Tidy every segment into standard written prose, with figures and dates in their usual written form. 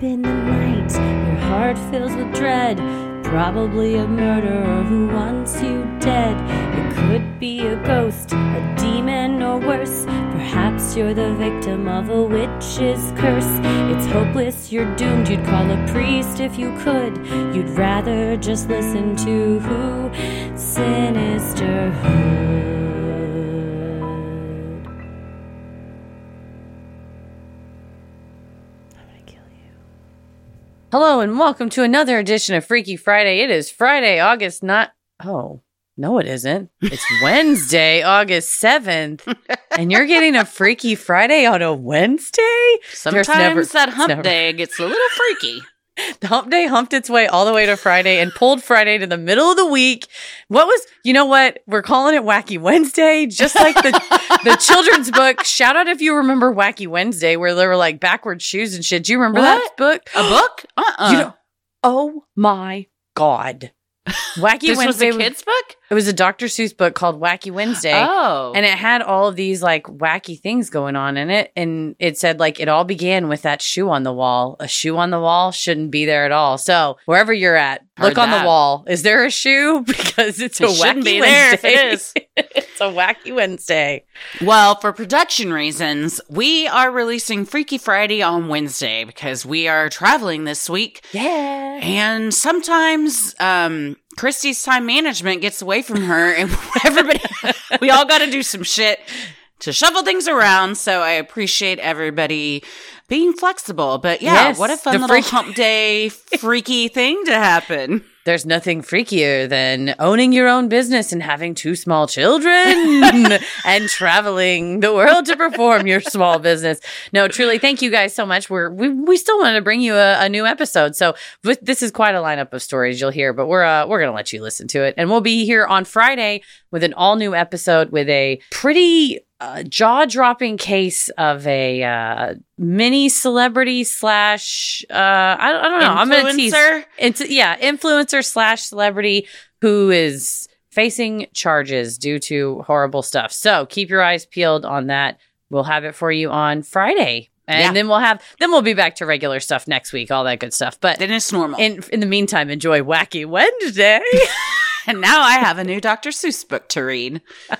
in the night, your heart fills with dread. Probably a murderer who wants you dead. It could be a ghost, a demon, or worse. Perhaps you're the victim of a witch's curse. It's hopeless, you're doomed. You'd call a priest if you could. You'd rather just listen to Sinisterhood. Hello and welcome to another edition of Freaky Friday. It is Friday, August not. Oh, no, it isn't. It's Wednesday, August 7th. And you're getting a Freaky Friday on a Wednesday? Sometimes that hump day gets a little freaky. The hump day humped its way all the way to Friday and pulled Friday to the middle of the week. You know what? We're calling it Wacky Wednesday, just like the children's book. Shout out if you remember Wacky Wednesday, where there were like backward shoes and shit. Do you remember that book? A book? Oh my God. Wacky this Wednesday was a kid's book? It was a Dr. Seuss book called Wacky Wednesday. Oh. And it had all of these like wacky things going on in it. And it said like it all began with that shoe on the wall. A shoe on the wall shouldn't be there at all. So wherever you're at, look on the wall. Is there a shoe? Because it's a Wacky Wednesday. It is. It's a Wacky Wednesday. Well, for production reasons, we are releasing Freaky Friday on Wednesday because we are traveling this week. Yeah. And sometimes Christy's time management gets away from her and we all got to do some shit to shuffle things around. So I appreciate everybody being flexible. But yeah, yes, what a fun little hump day freaky thing to happen. There's nothing freakier than owning your own business and having two small children and traveling the world to perform your small business. No, truly, thank you guys so much. We still wanted to bring you a new episode. So this is quite a lineup of stories you'll hear, but we're going to let you listen to it. And we'll be here on Friday with an all new episode with a pretty jaw-dropping case of a mini celebrity slash I don't know. I'm going to tease. Influencer slash celebrity who is facing charges due to horrible stuff. So keep your eyes peeled on that. We'll have it for you on Friday. And then we'll be back to regular stuff next week, all that good stuff. But then it's normal. In the meantime, enjoy Wacky Wednesday. And now I have a new Dr. Seuss book to read.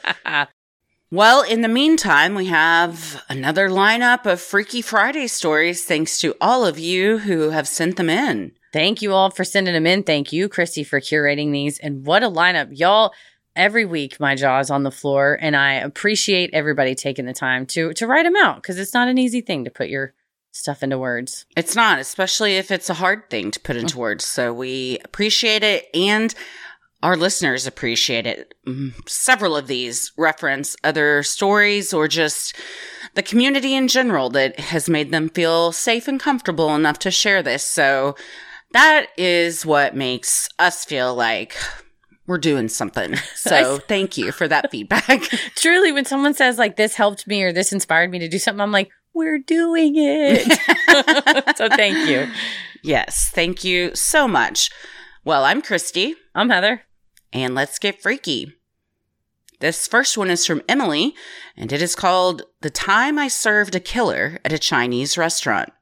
Well, in the meantime, we have another lineup of Freaky Friday stories thanks to all of you who have sent them in. Thank you all for sending them in. Thank you, Christy, for curating these. And what a lineup. Y'all, every week my jaw is on the floor, and I appreciate everybody taking the time to write them out because it's not an easy thing to put your stuff into words. It's not, especially if it's a hard thing to put into words. So we appreciate it, and our listeners appreciate it. Several of these reference other stories or just the community in general that has made them feel safe and comfortable enough to share this. So that is what makes us feel like we're doing something. So thank you for that feedback. Truly, when someone says like this helped me or this inspired me to do something, I'm like, we're doing it. So thank you. Yes, thank you so much. Well, I'm Christy. I'm Heather. And let's get freaky. This first one is from Emily, and it is called The Time I Served a Killer at a Chinese Restaurant.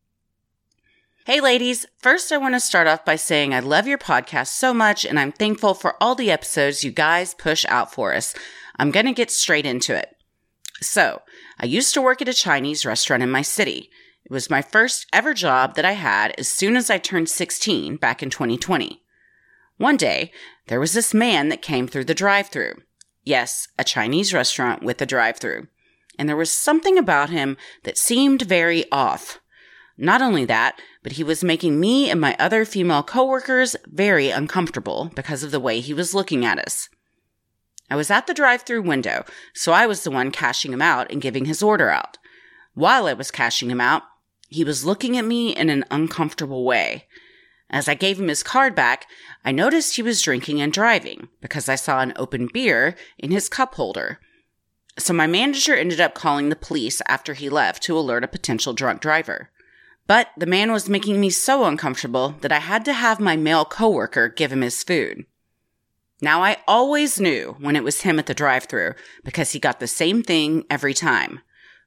Hey ladies, first I want to start off by saying I love your podcast so much, and I'm thankful for all the episodes you guys push out for us. I'm going to get straight into it. So, I used to work at a Chinese restaurant in my city. It was my first ever job that I had as soon as I turned 16 back in 2020. One day, there was this man that came through the drive-thru. Yes, a Chinese restaurant with a drive-thru. And there was something about him that seemed very off. Not only that, but he was making me and my other female coworkers very uncomfortable because of the way he was looking at us. I was at the drive-thru window, so I was the one cashing him out and giving his order out. While I was cashing him out, he was looking at me in an uncomfortable way. As I gave him his card back, I noticed he was drinking and driving because I saw an open beer in his cup holder. So my manager ended up calling the police after he left to alert a potential drunk driver. But the man was making me so uncomfortable that I had to have my male coworker give him his food. Now I always knew when it was him at the drive-thru because he got the same thing every time.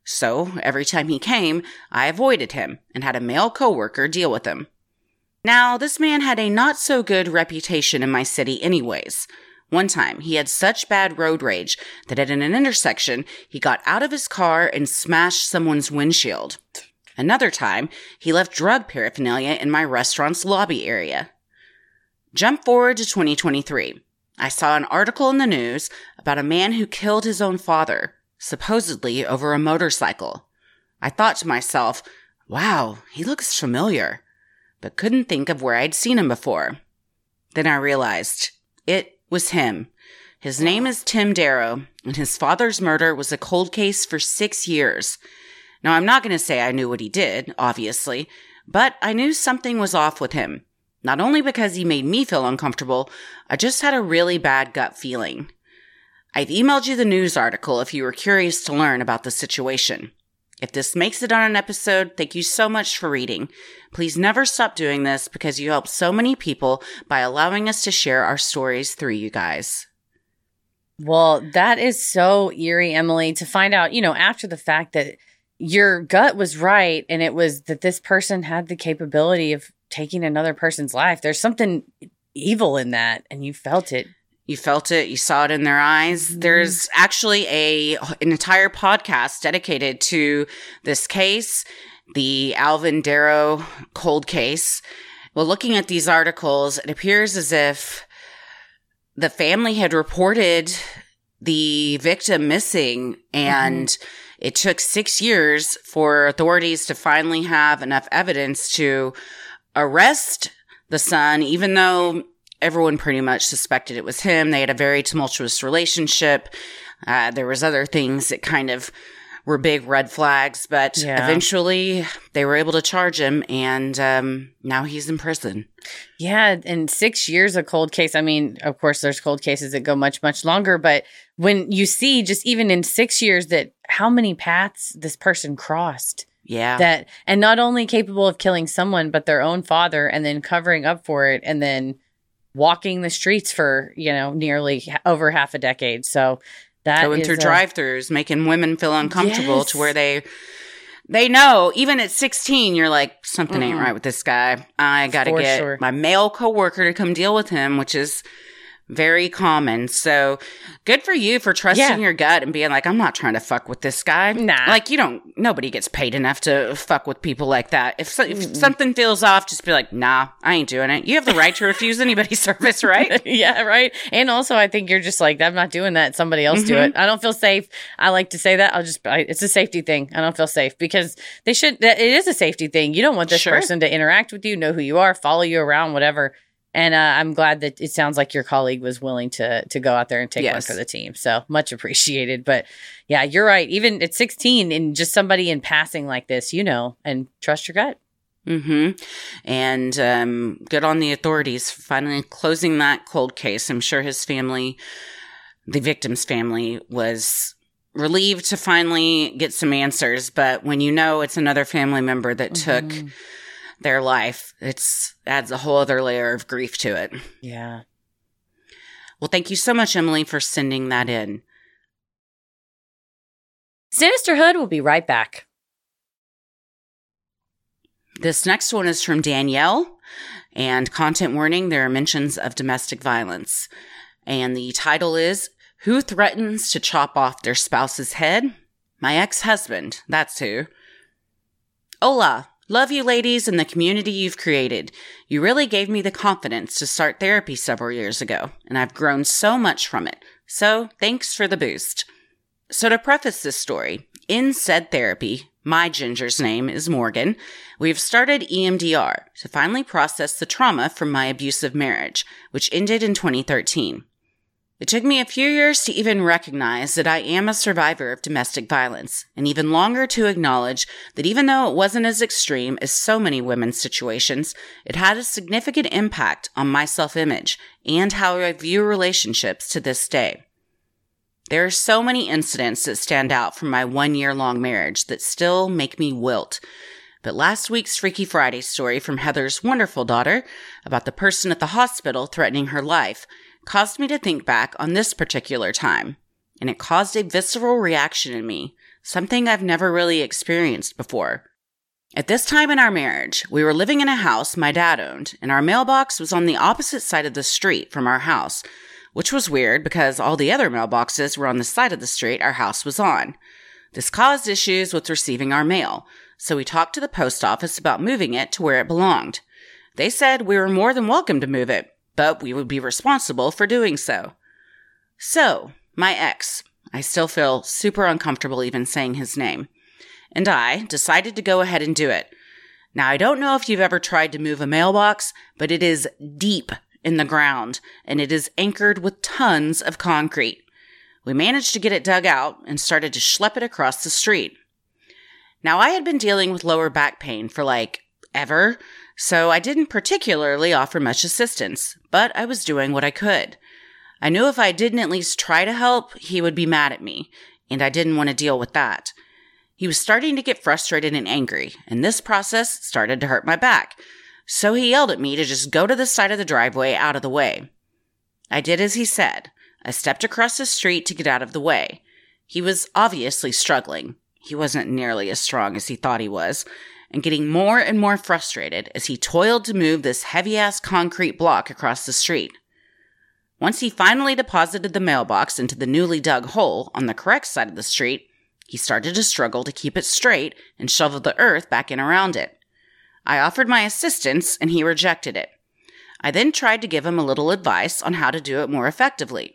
So every time he came, I avoided him and had a male coworker deal with him. Now, this man had a not-so-good reputation in my city anyways. One time, he had such bad road rage that at an intersection, he got out of his car and smashed someone's windshield. Another time, he left drug paraphernalia in my restaurant's lobby area. Jump forward to 2023. I saw an article in the news about a man who killed his own father, supposedly over a motorcycle. I thought to myself, wow, he looks familiar, but couldn't think of where I'd seen him before. Then I realized it was him. His name is Tim Darrow, and his father's murder was a cold case for 6 years. Now, I'm not going to say I knew what he did, obviously, but I knew something was off with him. Not only because he made me feel uncomfortable, I just had a really bad gut feeling. I've emailed you the news article if you were curious to learn about the situation. If this makes it on an episode, thank you so much for reading. Please never stop doing this because you help so many people by allowing us to share our stories through you guys. Well, that is so eerie, Emily, to find out, after the fact that your gut was right and it was that this person had the capability of taking another person's life. There's something evil in that, and you felt it. You felt it. You saw it in their eyes. Mm-hmm. There's actually an entire podcast dedicated to this case, the Alvin Darrow cold case. Well, looking at these articles, it appears as if the family had reported the victim missing, and it took 6 years for authorities to finally have enough evidence to arrest the son, even though everyone pretty much suspected it was him. They had a very tumultuous relationship. There was other things that kind of were big red flags, but eventually they were able to charge him, and now he's in prison. Yeah, and 6 years of cold case. I mean, of course, there's cold cases that go much, much longer, but when you see just even in 6 years that how many paths this person crossed. Yeah. And not only capable of killing someone, but their own father, and then covering up for it, and then walking the streets for, nearly over half a decade. So that going through drive-thrus, making women feel uncomfortable to where they know, even at 16, you're like, something ain't right with this guy. I got to get my male coworker to come deal with him, which is very common. So good for you for trusting your gut and being like, I'm not trying to fuck with this guy. Nah. Like, nobody gets paid enough to fuck with people like that. If something feels off, just be like, nah, I ain't doing it. You have the right to refuse anybody's service, right? Yeah, right. And also, I think you're just like, I'm not doing that. Somebody else do it. I don't feel safe. I like to say that. It's a safety thing. I don't feel safe because it is a safety thing. You don't want this person to interact with you, know who you are, follow you around, whatever. And I'm glad that it sounds like your colleague was willing to go out there and take one for the team. So much appreciated. But yeah, you're right. Even at 16 and just somebody in passing like this, and trust your gut. And good on the authorities for finally closing that cold case. I'm sure his family, the victim's family, was relieved to finally get some answers. But when it's another family member that took their life, it adds a whole other layer of grief to it. Yeah. Well, thank you so much, Emily, for sending that in. Sinisterhood will be right back. This next one is from Danielle, and content warning, there are mentions of domestic violence. And the title is, Who Threatens to Chop Off Their Spouse's Head? My ex-husband, that's who. Hola. Love you ladies and the community you've created. You really gave me the confidence to start therapy several years ago, and I've grown so much from it. So, thanks for the boost. So to preface this story, in said therapy, my ginger's name is Morgan, we've started EMDR to finally process the trauma from my abusive marriage, which ended in 2013. It took me a few years to even recognize that I am a survivor of domestic violence, and even longer to acknowledge that even though it wasn't as extreme as so many women's situations, it had a significant impact on my self-image and how I view relationships to this day. There are so many incidents that stand out from my 1-year-long marriage that still make me wilt. But last week's Freaky Friday story from Heather's wonderful daughter about the person at the hospital threatening her life caused me to think back on this particular time. and it caused a visceral reaction in me, something I've never really experienced before. At this time in our marriage, we were living in a house my dad owned, and our mailbox was on the opposite side of the street from our house, which was weird because all the other mailboxes were on the side of the street our house was on. This caused issues with receiving our mail, so we talked to the post office about moving it to where it belonged. They said we were more than welcome to move it, but we would be responsible for doing so. So, my ex, I still feel super uncomfortable even saying his name, and I decided to go ahead and do it. Now, I don't know if you've ever tried to move a mailbox, but it is deep in the ground, and it is anchored with tons of concrete. We managed to get it dug out and started to schlep it across the street. Now, I had been dealing with lower back pain for ever, so I didn't particularly offer much assistance, but I was doing what I could. I knew if I didn't at least try to help, he would be mad at me, and I didn't want to deal with that. He was starting to get frustrated and angry, and this process started to hurt my back, so he yelled at me to just go to the side of the driveway out of the way. I did as he said. I stepped across the street to get out of the way. He was obviously struggling. He wasn't nearly as strong as he thought he was, and getting more and more frustrated as he toiled to move this heavy-ass concrete block across the street. Once he finally deposited the mailbox into the newly dug hole on the correct side of the street, he started to struggle to keep it straight and shovel the earth back in around it. I offered my assistance, and he rejected it. I then tried to give him a little advice on how to do it more effectively.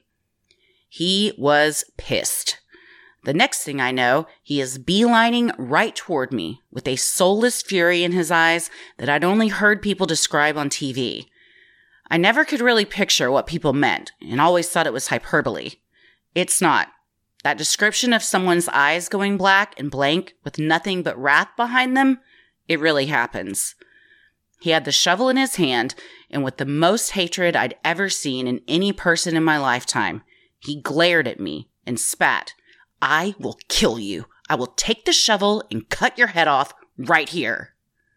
He was pissed. The next thing I know, he is beelining right toward me with a soulless fury in his eyes that I'd only heard people describe on TV. I never could really picture what people meant and always thought it was hyperbole. It's not. That description of someone's eyes going black and blank with nothing but wrath behind them, it really happens. He had the shovel in his hand, and with the most hatred I'd ever seen in any person in my lifetime, he glared at me and spat, "I will kill you. I will take the shovel and cut your head off right here."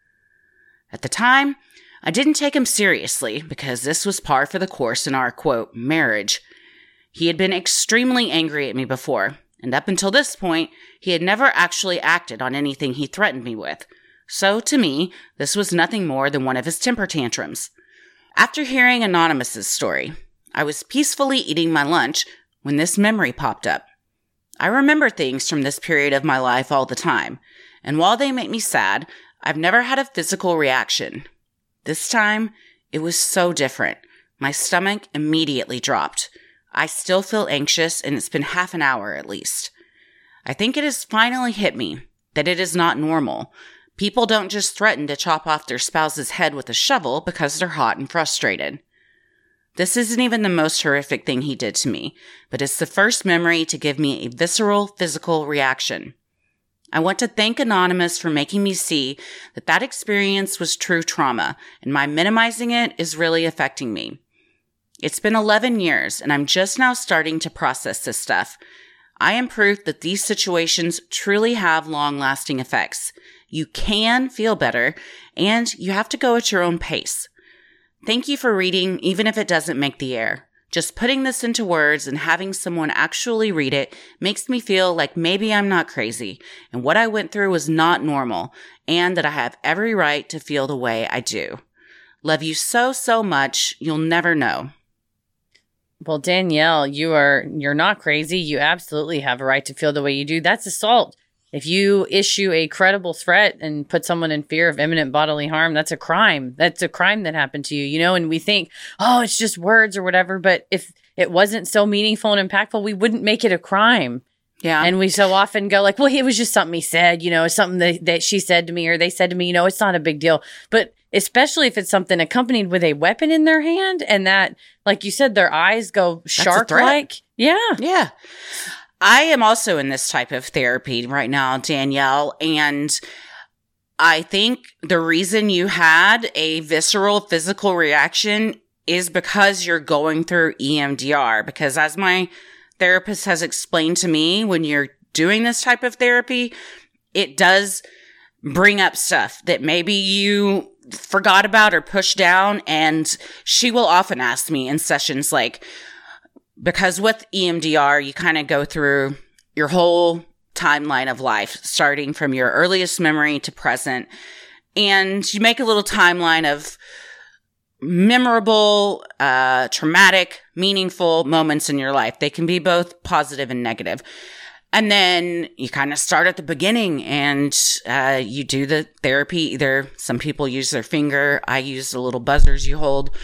At the time, I didn't take him seriously because this was par for the course in our, quote, marriage. He had been extremely angry at me before, and up until this point, he had never actually acted on anything he threatened me with. So, to me, this was nothing more than one of his temper tantrums. After hearing Anonymous's story, I was peacefully eating my lunch when this memory popped up. I remember things from this period of my life all the time, and while they make me sad, I've never had a physical reaction. This time, it was so different. My stomach immediately dropped. I still feel anxious, and it's been half an hour at least. I think it has finally hit me that it is not normal. People don't just threaten to chop off their spouse's head with a shovel because they're hot and frustrated. This isn't even the most horrific thing he did to me, but it's the first memory to give me a visceral physical reaction. I want to thank Anonymous for making me see that that experience was true trauma, and my minimizing it is really affecting me. It's been 11 years, and I'm just now starting to process this stuff. I am proof that these situations truly have long-lasting effects. You can feel better, and you have to go at your own pace. Thank you for reading, even if it doesn't make the air. Just putting this into words and having someone actually read it makes me feel like maybe I'm not crazy, and what I went through was not normal, and that I have every right to feel the way I do. Love you so, so much. You'll never know. Well, Danielle, you're not crazy. You absolutely have a right to feel the way you do. That's assault. If you issue a credible threat and put someone in fear of imminent bodily harm, that's a crime. That's a crime that happened to you, and we think, oh, it's just words or whatever. But if it wasn't so meaningful and impactful, we wouldn't make it a crime. Yeah. And we so often go like, well, it was just something he said, something that she said to me or they said to me, it's not a big deal. But especially if it's something accompanied with a weapon in their hand and that, like you said, their eyes go shark-like. Yeah. Yeah. I am also in this type of therapy right now, Danielle, and I think the reason you had a visceral physical reaction is because you're going through EMDR. Because as my therapist has explained to me, when you're doing this type of therapy, it does bring up stuff that maybe you forgot about or pushed down. And she will often ask me in sessions like, because with EMDR, you kind of go through your whole timeline of life, starting from your earliest memory to present. And you make a little timeline of memorable, traumatic, meaningful moments in your life. They can be both positive and negative. And then you kind of start at the beginning and you do the therapy. Either some people use their finger. I use the little buzzers you hold.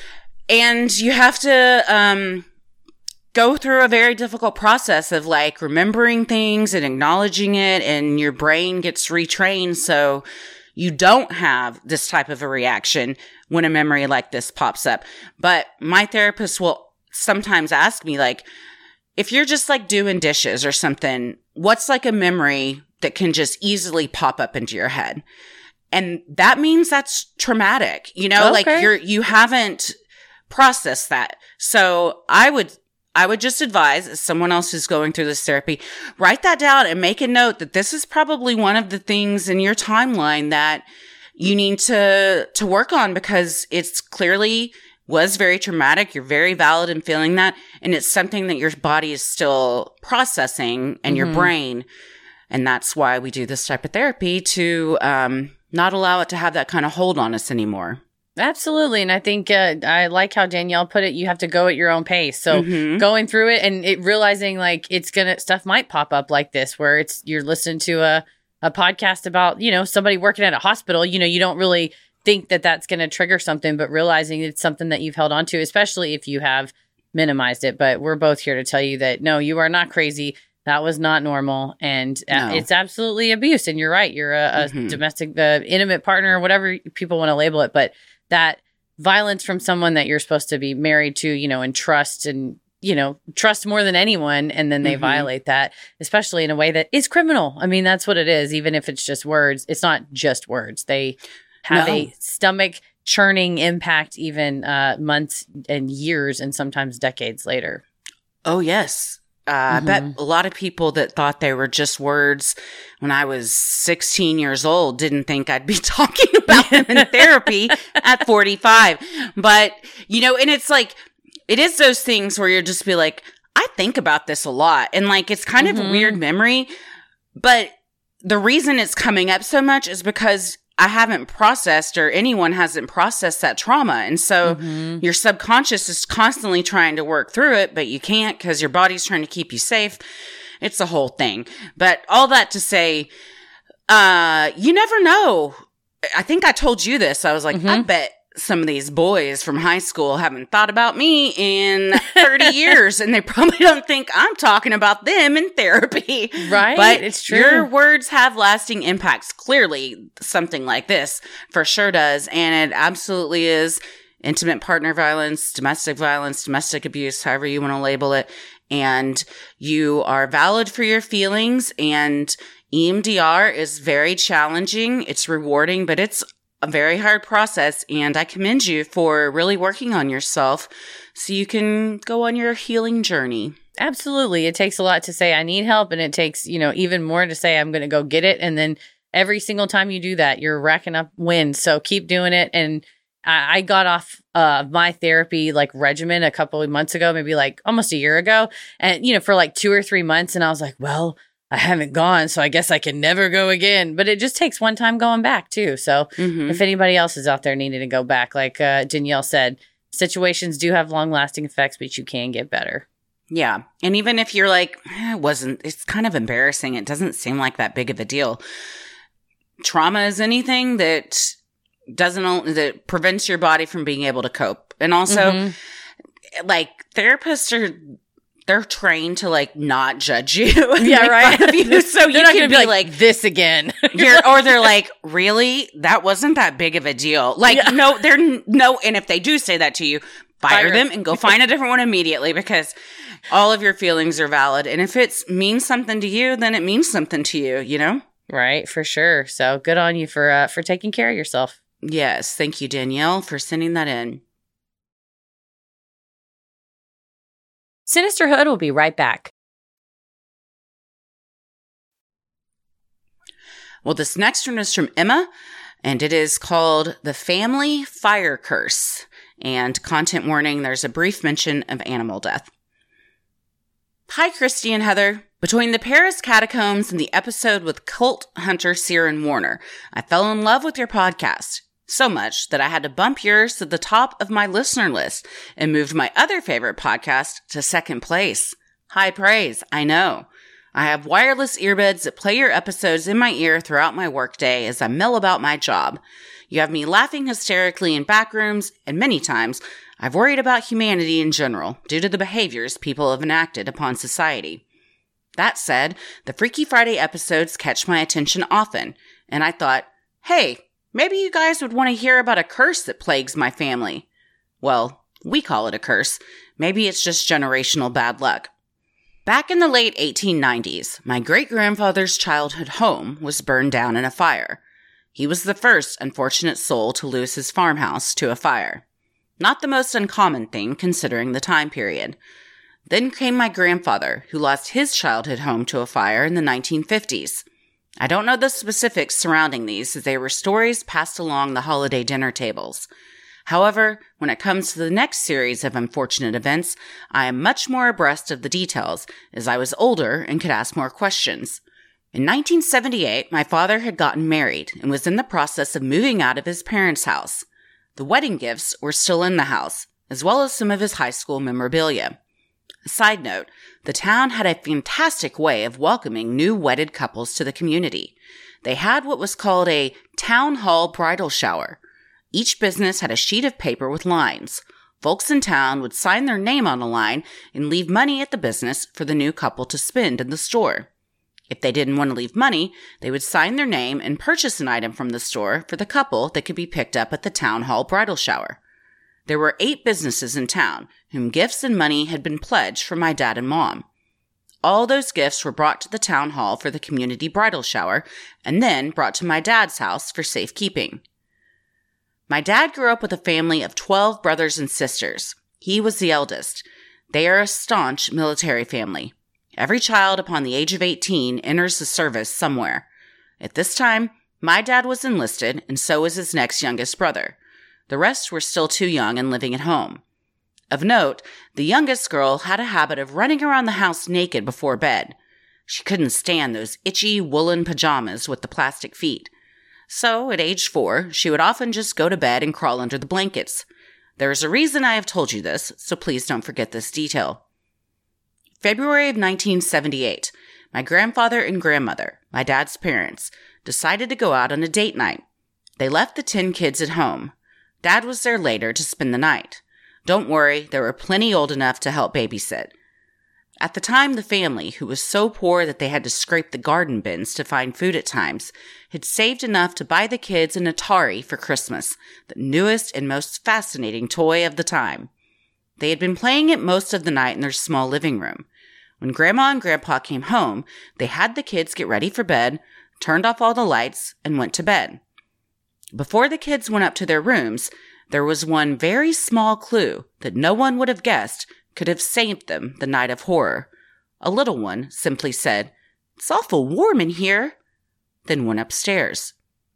And you have to go through a very difficult process of like remembering things and acknowledging it. And your brain gets retrained so you don't have this type of a reaction when a memory like this pops up. But my therapist will sometimes ask me, like, if you're just like doing dishes or something, what's like a memory that can just easily pop up into your head? And that means that's traumatic, you know, like you haven't processed that. So I would just advise, as someone else who's going through this therapy, write that down and make a note that this is probably one of the things in your timeline that you need to work on, because it's clearly was very traumatic. You're very valid in feeling that. And it's something that your body is still processing and your brain. And that's why we do this type of therapy, to not allow it to have that kind of hold on us anymore. Absolutely. And I think I like how Danielle put it. You have to go at your own pace. So going through it and realizing like stuff might pop up like this, where you're listening to a podcast about, you know, somebody working at a hospital. You know, you don't really think that that's going to trigger something, but realizing it's something that you've held on to, especially if you have minimized it. But we're both here to tell you that, no, you are not crazy. That was not normal. And it's absolutely abuse. And you're right. You're a domestic, intimate partner, whatever people want to label it. But that violence from someone that you're supposed to be married to, you know, and trust more than anyone. And then they violate that, especially in a way that is criminal. I mean, that's what it is. Even if it's just words, it's not just words. They have a stomach churning impact, even months and years and sometimes decades later. Oh, yes. I bet a lot of people that thought they were just words when I was 16 years old didn't think I'd be talking about them in therapy at 45. But, you know, and it's like, it is those things where you'll just be like, I think about this a lot. And like, it's kind of a weird memory. But the reason it's coming up so much is because I haven't processed, or anyone hasn't processed that trauma. And so your subconscious is constantly trying to work through it, but you can't because your body's trying to keep you safe. It's a whole thing. But all that to say, you never know. I think I told you this. I was like, I bet some of these boys from high school haven't thought about me in 30 years, and they probably don't think I'm talking about them in therapy. Right. But it's true. Your words have lasting impacts. Clearly, something like this for sure does. And it absolutely is intimate partner violence, domestic abuse, however you want to label it. And you are valid for your feelings. And EMDR is very challenging. It's rewarding, but it's a very hard process, and I commend you for really working on yourself so you can go on your healing journey. Absolutely. It takes a lot to say I need help, and it takes, you know, even more to say I'm going to go get it. And then every single time you do that, you're racking up wins. So keep doing it. And I got off my therapy like regimen a couple of months ago, maybe like almost a year ago, and, you know, for like 2 or 3 months. And I was like, well, I haven't gone, so I guess I can never go again. But it just takes one time going back, too. So if anybody else is out there needing to go back, like Danielle said, situations do have long-lasting effects, but you can get better. Yeah. And even if you're like, it's kind of embarrassing. It doesn't seem like that big of a deal. Trauma is anything that that prevents your body from being able to cope. And also, like, therapists they're trained to like not judge you. Yeah, right. You. So you can be like this again. Or they're like, really? That wasn't that big of a deal. Like, no. And if they do say that to you, fire them and go find a different one immediately, because all of your feelings are valid. And if it means something to you, then it means something to you, you know? Right, for sure. So good on you for taking care of yourself. Yes. Thank you, Danielle, for sending that in. Sinisterhood will be right back. Well, this next one is from Emma, and it is called The Family Fire Curse. And content warning, there's a brief mention of animal death. Hi, Christy and Heather. Between the Paris catacombs and the episode with cult hunter Ciaran Warner, I fell in love with your podcast. So much that I had to bump yours to the top of my listener list and moved my other favorite podcast to second place. High praise, I know. I have wireless earbuds that play your episodes in my ear throughout my workday as I mill about my job. You have me laughing hysterically in back rooms, and many times I've worried about humanity in general due to the behaviors people have enacted upon society. That said, the Freaky Friday episodes catch my attention often, and I thought, hey, maybe you guys would want to hear about a curse that plagues my family. Well, we call it a curse. Maybe it's just generational bad luck. Back in the late 1890s, my great-grandfather's childhood home was burned down in a fire. He was the first unfortunate soul to lose his farmhouse to a fire. Not the most uncommon thing considering the time period. Then came my grandfather, who lost his childhood home to a fire in the 1950s. I don't know the specifics surrounding these, as they were stories passed along the holiday dinner tables. However, when it comes to the next series of unfortunate events, I am much more abreast of the details, as I was older and could ask more questions. In 1978, my father had gotten married and was in the process of moving out of his parents' house. The wedding gifts were still in the house, as well as some of his high school memorabilia. A side note, the town had a fantastic way of welcoming new wedded couples to the community. They had what was called a town hall bridal shower. Each business had a sheet of paper with lines. Folks in town would sign their name on a line and leave money at the business for the new couple to spend in the store. If they didn't want to leave money, they would sign their name and purchase an item from the store for the couple that could be picked up at the town hall bridal shower. There were 8 businesses in town whom gifts and money had been pledged for my dad and mom. All those gifts were brought to the town hall for the community bridal shower and then brought to my dad's house for safekeeping. My dad grew up with a family of 12 brothers and sisters. He was the eldest. They are a staunch military family. Every child upon the age of 18 enters the service somewhere. At this time, my dad was enlisted, and so was his next youngest brother. The rest were still too young and living at home. Of note, the youngest girl had a habit of running around the house naked before bed. She couldn't stand those itchy woolen pajamas with the plastic feet. So, at age 4, she would often just go to bed and crawl under the blankets. There is a reason I have told you this, so please don't forget this detail. February of 1978, my grandfather and grandmother, my dad's parents, decided to go out on a date night. They left the 10 kids at home. Dad was there later to spend the night. Don't worry, there were plenty old enough to help babysit. At the time, the family, who was so poor that they had to scrape the garden bins to find food at times, had saved enough to buy the kids an Atari for Christmas, the newest and most fascinating toy of the time. They had been playing it most of the night in their small living room. When Grandma and Grandpa came home, they had the kids get ready for bed, turned off all the lights, and went to bed. Before the kids went up to their rooms, there was one very small clue that no one would have guessed could have saved them the night of horror. A little one simply said, "It's awful warm in here," then went upstairs.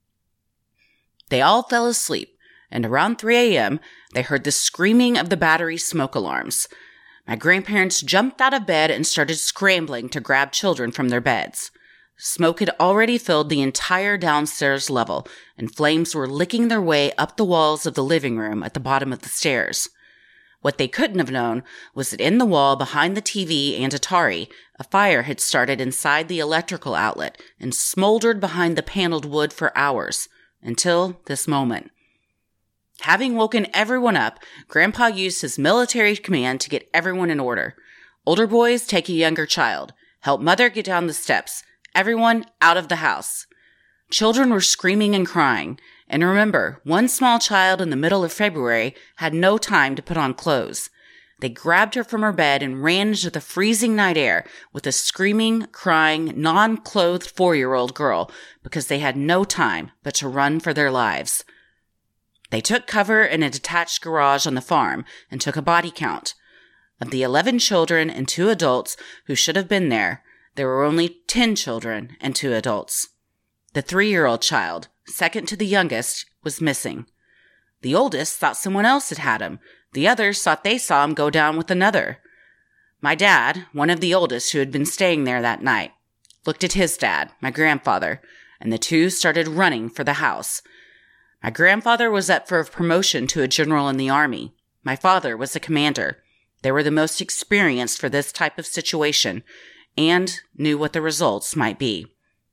They all fell asleep, and around 3 a.m., they heard the screaming of the battery smoke alarms. My grandparents jumped out of bed and started scrambling to grab children from their beds. Smoke had already filled the entire downstairs level, and flames were licking their way up the walls of the living room at the bottom of the stairs. What they couldn't have known was that in the wall behind the TV and Atari, a fire had started inside the electrical outlet and smoldered behind the paneled wood for hours, until this moment. Having woken everyone up, Grandpa used his military command to get everyone in order. Older boys take a younger child. Help Mother get down the steps. Everyone out of the house. Children were screaming and crying. And remember, one small child in the middle of February had no time to put on clothes. They grabbed her from her bed and ran into the freezing night air with a screaming, crying, non-clothed 4-year-old girl because they had no time but to run for their lives. They took cover in a detached garage on the farm and took a body count. Of the 11 children and 2 adults who should have been there were only 10 children and 2 adults. The 3-year-old child, second to the youngest, was missing. The oldest thought someone else had him. The others thought they saw him go down with another. My dad, one of the oldest who had been staying there that night, looked at his dad, my grandfather, and the two started running for the house. My grandfather was up for a promotion to a general in the army. My father was a commander. They were the most experienced for this type of situation and knew what the results might be.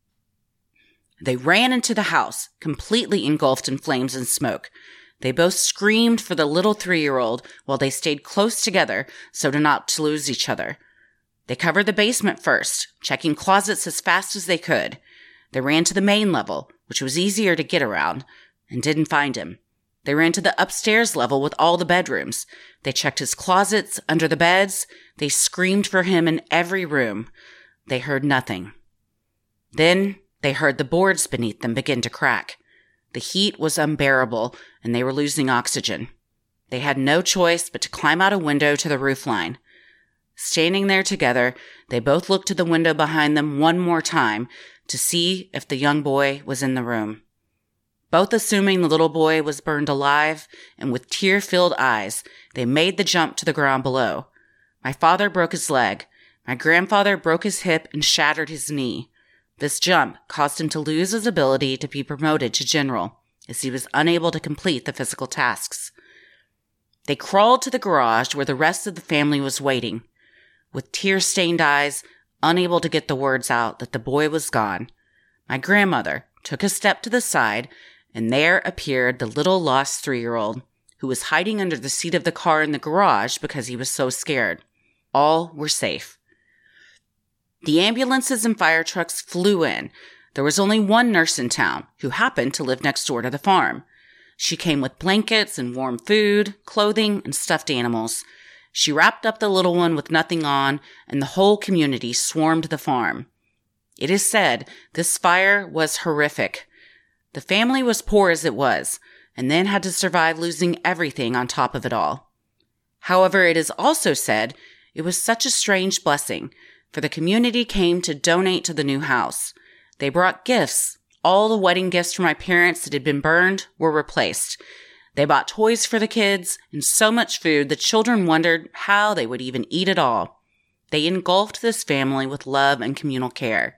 They ran into the house, completely engulfed in flames and smoke. They both screamed for the little 3-year-old while they stayed close together so not to lose each other. They covered the basement first, checking closets as fast as they could. They ran to the main level, which was easier to get around, and didn't find him. They ran to the upstairs level with all the bedrooms. They checked his closets, under the beds. They screamed for him in every room. They heard nothing. Then they heard the boards beneath them begin to crack. The heat was unbearable, and they were losing oxygen. They had no choice but to climb out a window to the roofline. Standing there together, they both looked to the window behind them one more time to see if the young boy was in the room. Both assuming the little boy was burned alive, and with tear-filled eyes, they made the jump to the ground below. My father broke his leg. My grandfather broke his hip and shattered his knee. This jump caused him to lose his ability to be promoted to general, as he was unable to complete the physical tasks. They crawled to the garage where the rest of the family was waiting. With tear-stained eyes, unable to get the words out that the boy was gone, my grandmother took a step to the side, and there appeared the little lost 3-year-old, who was hiding under the seat of the car in the garage because he was so scared. All were safe. The ambulances and fire trucks flew in. There was only one nurse in town, who happened to live next door to the farm. She came with blankets and warm food, clothing, and stuffed animals. She wrapped up the little one with nothing on, and the whole community swarmed the farm. It is said this fire was horrific. The family was poor as it was, and then had to survive losing everything on top of it all. However, it is also said it was such a strange blessing, for the community came to donate to the new house. They brought gifts. All the wedding gifts for my parents that had been burned were replaced. They bought toys for the kids and so much food the children wondered how they would even eat it all. They engulfed this family with love and communal care.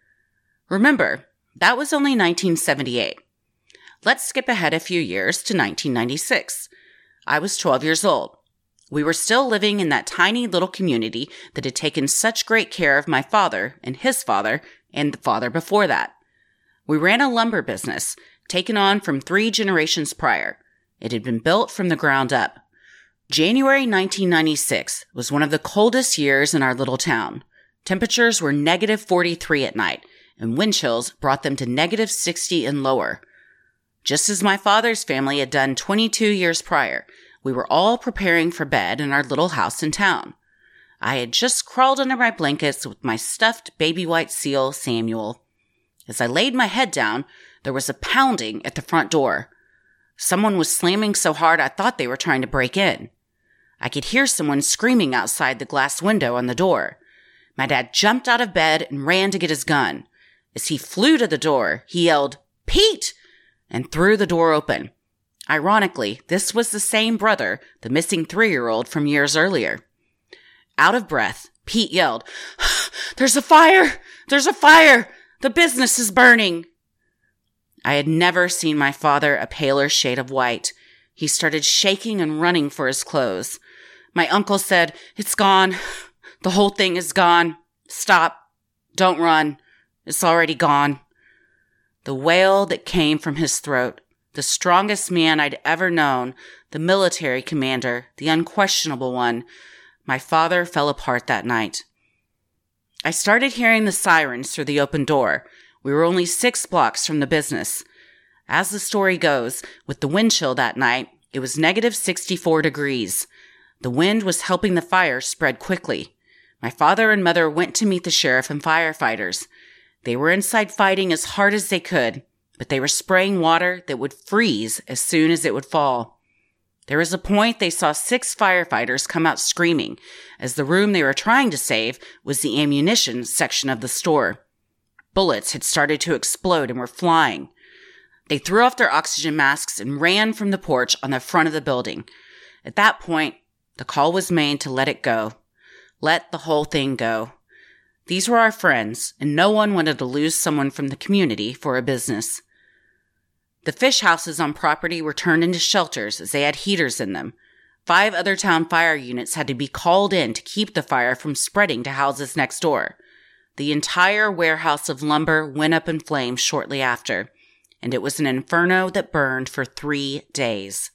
Remember, that was only 1978. Let's skip ahead a few years to 1996. I was 12 years old. We were still living in that tiny little community that had taken such great care of my father and his father and the father before that. We ran a lumber business, taken on from 3 generations prior. It had been built from the ground up. January 1996 was one of the coldest years in our little town. Temperatures were -43 at night, and wind chills brought them to -60 and lower. Just as my father's family had done 22 years prior, we were all preparing for bed in our little house in town. I had just crawled under my blankets with my stuffed baby white seal, Samuel. As I laid my head down, there was a pounding at the front door. Someone was slamming so hard I thought they were trying to break in. I could hear someone screaming outside the glass window on the door. My dad jumped out of bed and ran to get his gun. As he flew to the door, he yelled, "Pete!" and threw the door open. Ironically, this was the same brother, the missing 3-year-old from years earlier. Out of breath, Pete yelled, "There's a fire! There's a fire! The business is burning!" I had never seen my father a paler shade of white. He started shaking and running for his clothes. My uncle said, "It's gone. The whole thing is gone. Stop. Don't run. It's already gone." The wail that came from his throat, the strongest man I'd ever known, the military commander, the unquestionable one, my father fell apart that night. I started hearing the sirens through the open door. We were only 6 blocks from the business. As the story goes, with the wind chill that night, it was -64 degrees. The wind was helping the fire spread quickly. My father and mother went to meet the sheriff and firefighters. They were inside fighting as hard as they could, but they were spraying water that would freeze as soon as it would fall. There was a point they saw 6 firefighters come out screaming, as the room they were trying to save was the ammunition section of the store. Bullets had started to explode and were flying. They threw off their oxygen masks and ran from the porch on the front of the building. At that point, the call was made to let it go. Let the whole thing go. These were our friends, and no one wanted to lose someone from the community for a business. The fish houses on property were turned into shelters as they had heaters in them. 5 other town fire units had to be called in to keep the fire from spreading to houses next door. The entire warehouse of lumber went up in flames shortly after, and it was an inferno that burned for 3 days.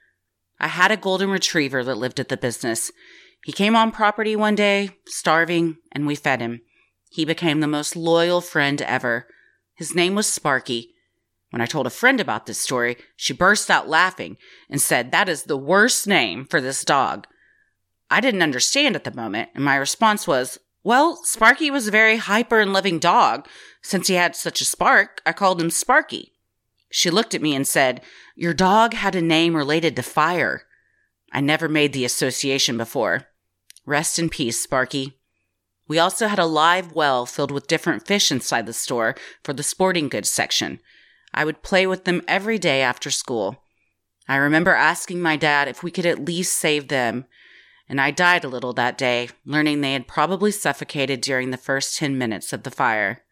I had a golden retriever that lived at the business. He came on property one day, starving, and we fed him. He became the most loyal friend ever. His name was Sparky. When I told a friend about this story, she burst out laughing and said, "That is the worst name for this dog." I didn't understand at the moment, and my response was, "Well, Sparky was a very hyper and loving dog. Since he had such a spark, I called him Sparky." She looked at me and said, "Your dog had a name related to fire." I never made the association before. Rest in peace, Sparky. We also had a live well filled with different fish inside the store for the sporting goods section. I would play with them every day after school. I remember asking my dad if we could at least save them, and I died a little that day, learning they had probably suffocated during the first 10 minutes of the fire.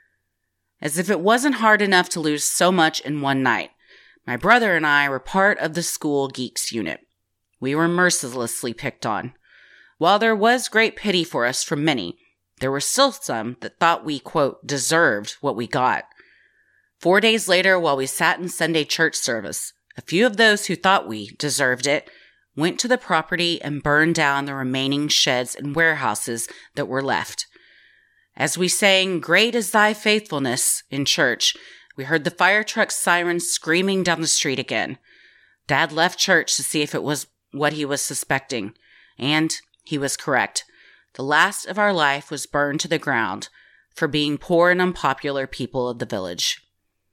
As if it wasn't hard enough to lose so much in one night, my brother and I were part of the school geeks unit. We were mercilessly picked on. While there was great pity for us from many, there were still some that thought we, quote, deserved what we got. 4 days later, while we sat in Sunday church service, a few of those who thought we deserved it went to the property and burned down the remaining sheds and warehouses that were left. As we sang, "Great is thy faithfulness," in church, we heard the fire truck sirens screaming down the street again. Dad left church to see if it was what he was suspecting, and he was correct. The last of our life was burned to the ground for being poor and unpopular people of the village.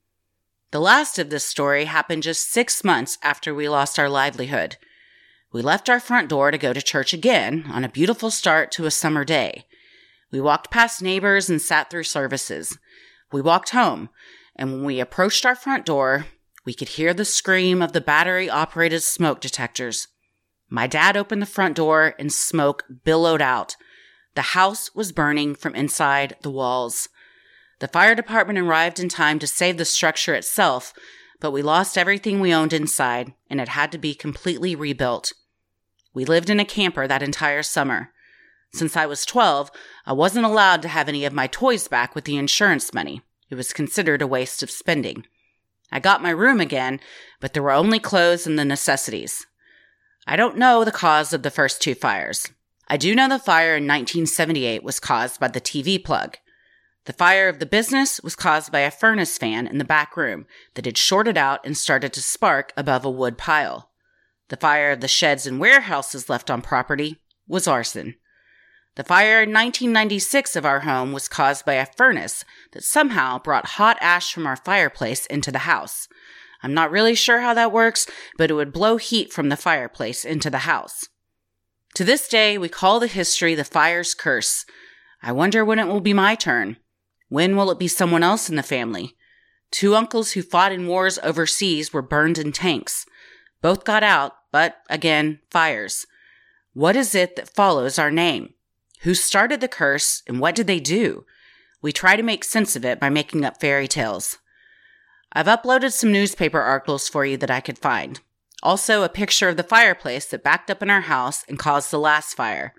The last of this story happened just 6 months after we lost our livelihood. We left our front door to go to church again on a beautiful start to a summer day. We walked past neighbors and sat through services. We walked home, and when we approached our front door, we could hear the scream of the battery-operated smoke detectors. My dad opened the front door and smoke billowed out. The house was burning from inside the walls. The fire department arrived in time to save the structure itself, but we lost everything we owned inside, and it had to be completely rebuilt. We lived in a camper that entire summer. Since I was 12, I wasn't allowed to have any of my toys back with the insurance money. It was considered a waste of spending. I got my room again, but there were only clothes and the necessities. I don't know the cause of the first 2 fires. I do know the fire in 1978 was caused by the TV plug. The fire of the business was caused by a furnace fan in the back room that had shorted out and started to spark above a wood pile. The fire of the sheds and warehouses left on property was arson. The fire in 1996 of our home was caused by a furnace that somehow brought hot ash from our fireplace into the house. I'm not really sure how that works, but it would blow heat from the fireplace into the house. To this day, we call the history the fire's curse. I wonder when it will be my turn. When will it be someone else in the family? 2 uncles who fought in wars overseas were burned in tanks. Both got out, but again, fires. What is it that follows our name? Who started the curse, and what did they do? We try to make sense of it by making up fairy tales. I've uploaded some newspaper articles for you that I could find. Also, a picture of the fireplace that backed up in our house and caused the last fire.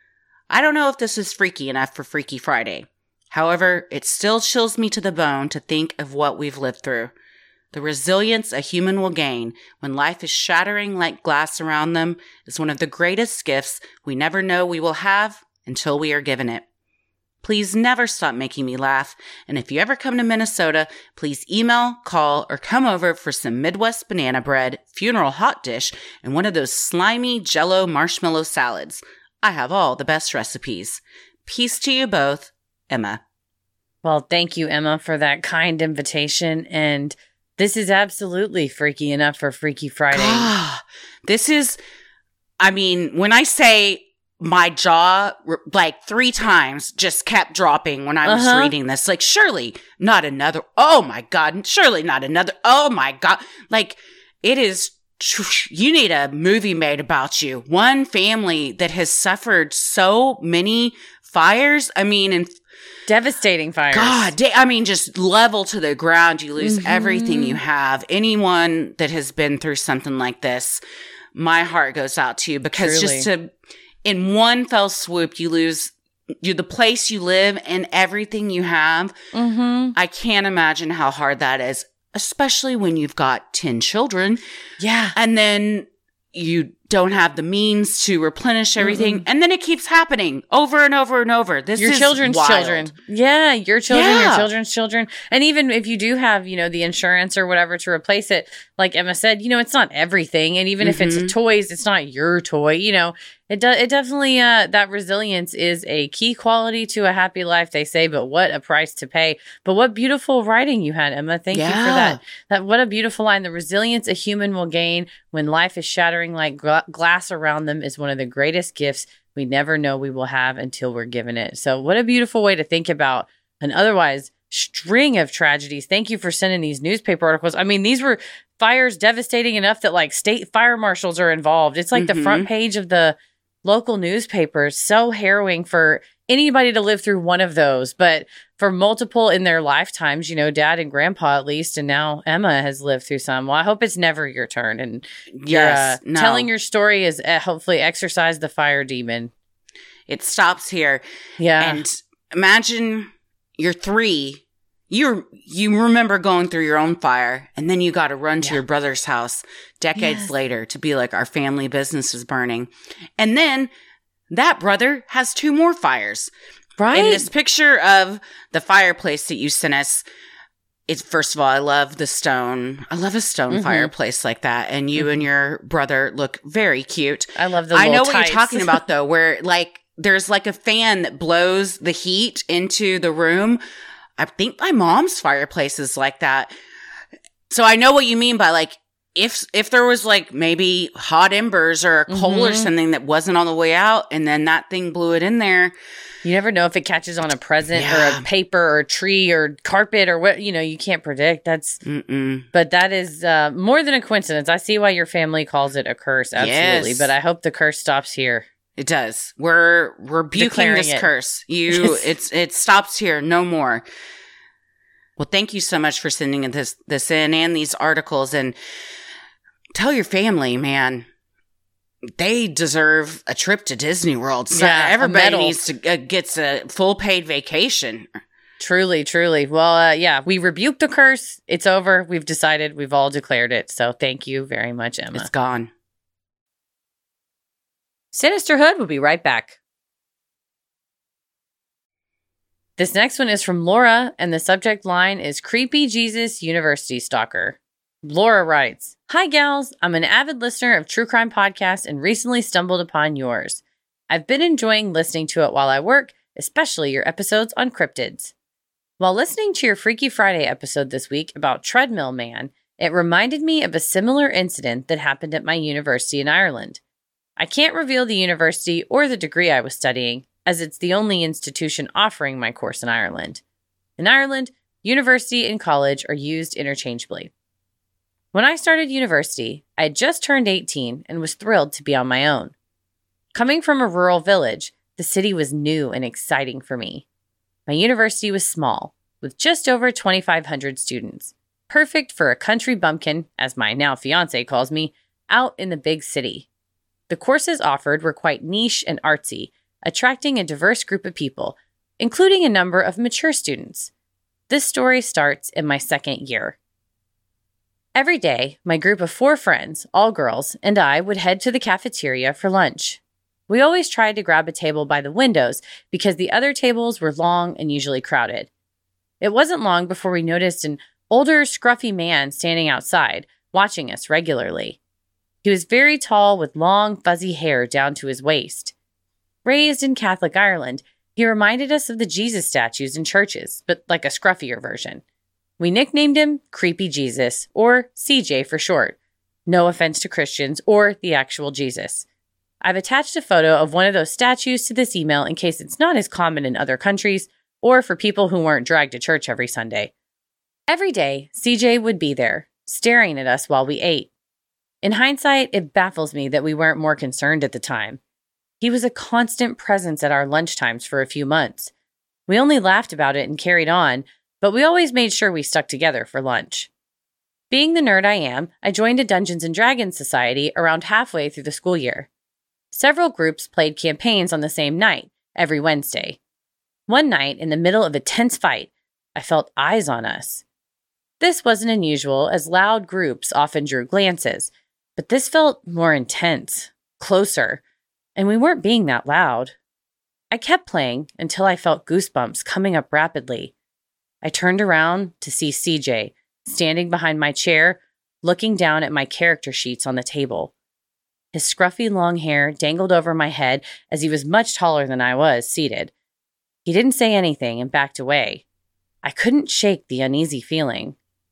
I don't know if this is freaky enough for Freaky Friday. However, it still chills me to the bone to think of what we've lived through. The resilience a human will gain when life is shattering like glass around them is one of the greatest gifts we never know we will have until we are given it. Please never stop making me laugh, and if you ever come to Minnesota, please email, call, or come over for some Midwest banana bread, funeral hot dish, and one of those slimy Jell-O marshmallow salads. I have all the best recipes. Peace to you both, Emma. Well, thank you, Emma, for that kind invitation. And this is absolutely freaky enough for Freaky Friday. This is, when I say my jaw, 3 times just kept dropping when I was reading this. Surely not another. Oh my God. Surely not another. Oh my God. It is you need a movie made about you. One family that has suffered so many fires. I mean, and devastating fires. God, I mean, just level to the ground. You lose everything you have. Anyone that has been through something like this, my heart goes out to you, because in one fell swoop, you lose the place you live and everything you have. I can't imagine how hard that is, especially when you've got 10 children. Yeah. And then you don't have the means to replenish everything. And then it keeps happening over and over and over. This your is children's wild. children. Yeah. Your children, Yeah. your children's children. And even if you do have, the insurance or whatever to replace it, like Emma said, it's not everything. And even if it's toys, it's not your toy, It definitely, that resilience is a key quality to a happy life, they say, but what a price to pay. But what beautiful writing you had, Emma. Thank you for that. What a beautiful line. The resilience a human will gain when life is shattering like glass around them is one of the greatest gifts we never know we will have until we're given it. So what a beautiful way to think about an otherwise string of tragedies. Thank you for sending these newspaper articles. I mean, these were fires devastating enough that like state fire marshals are involved. It's like the front page of the local newspapers. So harrowing for anybody to live through one of those, but for multiple in their lifetimes, Dad and Grandpa at least, and now Emma has lived through some. Well, I hope it's never your turn, and telling your story is hopefully exorcise the fire demon. It stops here. Yeah. And imagine you're 3. You remember going through your own fire, and then you got to run to your brother's house decades later to be like, our family business is burning. And then that brother has 2 more fires. Right. In this picture of the fireplace that you sent us, it's, first of all, I love the stone. I love a stone fireplace like that. And you and your brother look very cute. I love the I know tights. what you're talking about, though, where like there's like a fan that blows the heat into the room. I think my mom's fireplace is like that. So I know what you mean by like, if there was like maybe hot embers or a coal or something that wasn't on the way out, and then that thing blew it in there. You never know if it catches on a present or a paper or a tree or carpet or what, you can't predict. But that is more than a coincidence. I see why your family calls it a curse. Absolutely. Yes. But I hope the curse stops here. It does. We're rebuking Declaring this it. curse. It stops here. No more. Well, thank you so much for sending this in and these articles, and tell your family, man, they deserve a trip to Disney World. So everybody needs to gets a full paid vacation. Truly, truly. Well, we rebuked the curse. It's over. We've decided. We've all declared it. So thank you very much, Emma. It's gone. Sinisterhood will be right back. This next one is from Laura, and the subject line is Creepy Jesus University Stalker. Laura writes, "Hi gals, I'm an avid listener of true crime podcasts and recently stumbled upon yours. I've been enjoying listening to it while I work, especially your episodes on cryptids. While listening to your Freaky Friday episode this week about Treadmill Man, it reminded me of a similar incident that happened at my university in Ireland. I can't reveal the university or the degree I was studying, as it's the only institution offering my course in Ireland. In Ireland, university and college are used interchangeably. When I started university, I had just turned 18 and was thrilled to be on my own. Coming from a rural village, the city was new and exciting for me. My university was small, with just over 2,500 students, perfect for a country bumpkin, as my now fiancé calls me, out in the big city. The courses offered were quite niche and artsy, attracting a diverse group of people, including a number of mature students. This story starts in my second year. Every day, my group of 4 friends, all girls, and I would head to the cafeteria for lunch. We always tried to grab a table by the windows because the other tables were long and usually crowded. It wasn't long before we noticed an older, scruffy man standing outside, watching us regularly. He was very tall with long, fuzzy hair down to his waist. Raised in Catholic Ireland, he reminded us of the Jesus statues in churches, but like a scruffier version. We nicknamed him Creepy Jesus, or CJ for short. No offense to Christians or the actual Jesus. I've attached a photo of one of those statues to this email in case it's not as common in other countries or for people who weren't dragged to church every Sunday. Every day, CJ would be there, staring at us while we ate. In hindsight, it baffles me that we weren't more concerned at the time. He was a constant presence at our lunchtimes for a few months. We only laughed about it and carried on, but we always made sure we stuck together for lunch. Being the nerd I am, I joined a Dungeons & Dragons society around halfway through the school year. Several groups played campaigns on the same night, every Wednesday. One night, in the middle of a tense fight, I felt eyes on us. This wasn't unusual, as loud groups often drew glances, but this felt more intense, closer, and we weren't being that loud. I kept playing until I felt goosebumps coming up rapidly. I turned around to see CJ standing behind my chair, looking down at my character sheets on the table. His scruffy long hair dangled over my head as he was much taller than I was, seated. He didn't say anything and backed away. I couldn't shake the uneasy feeling.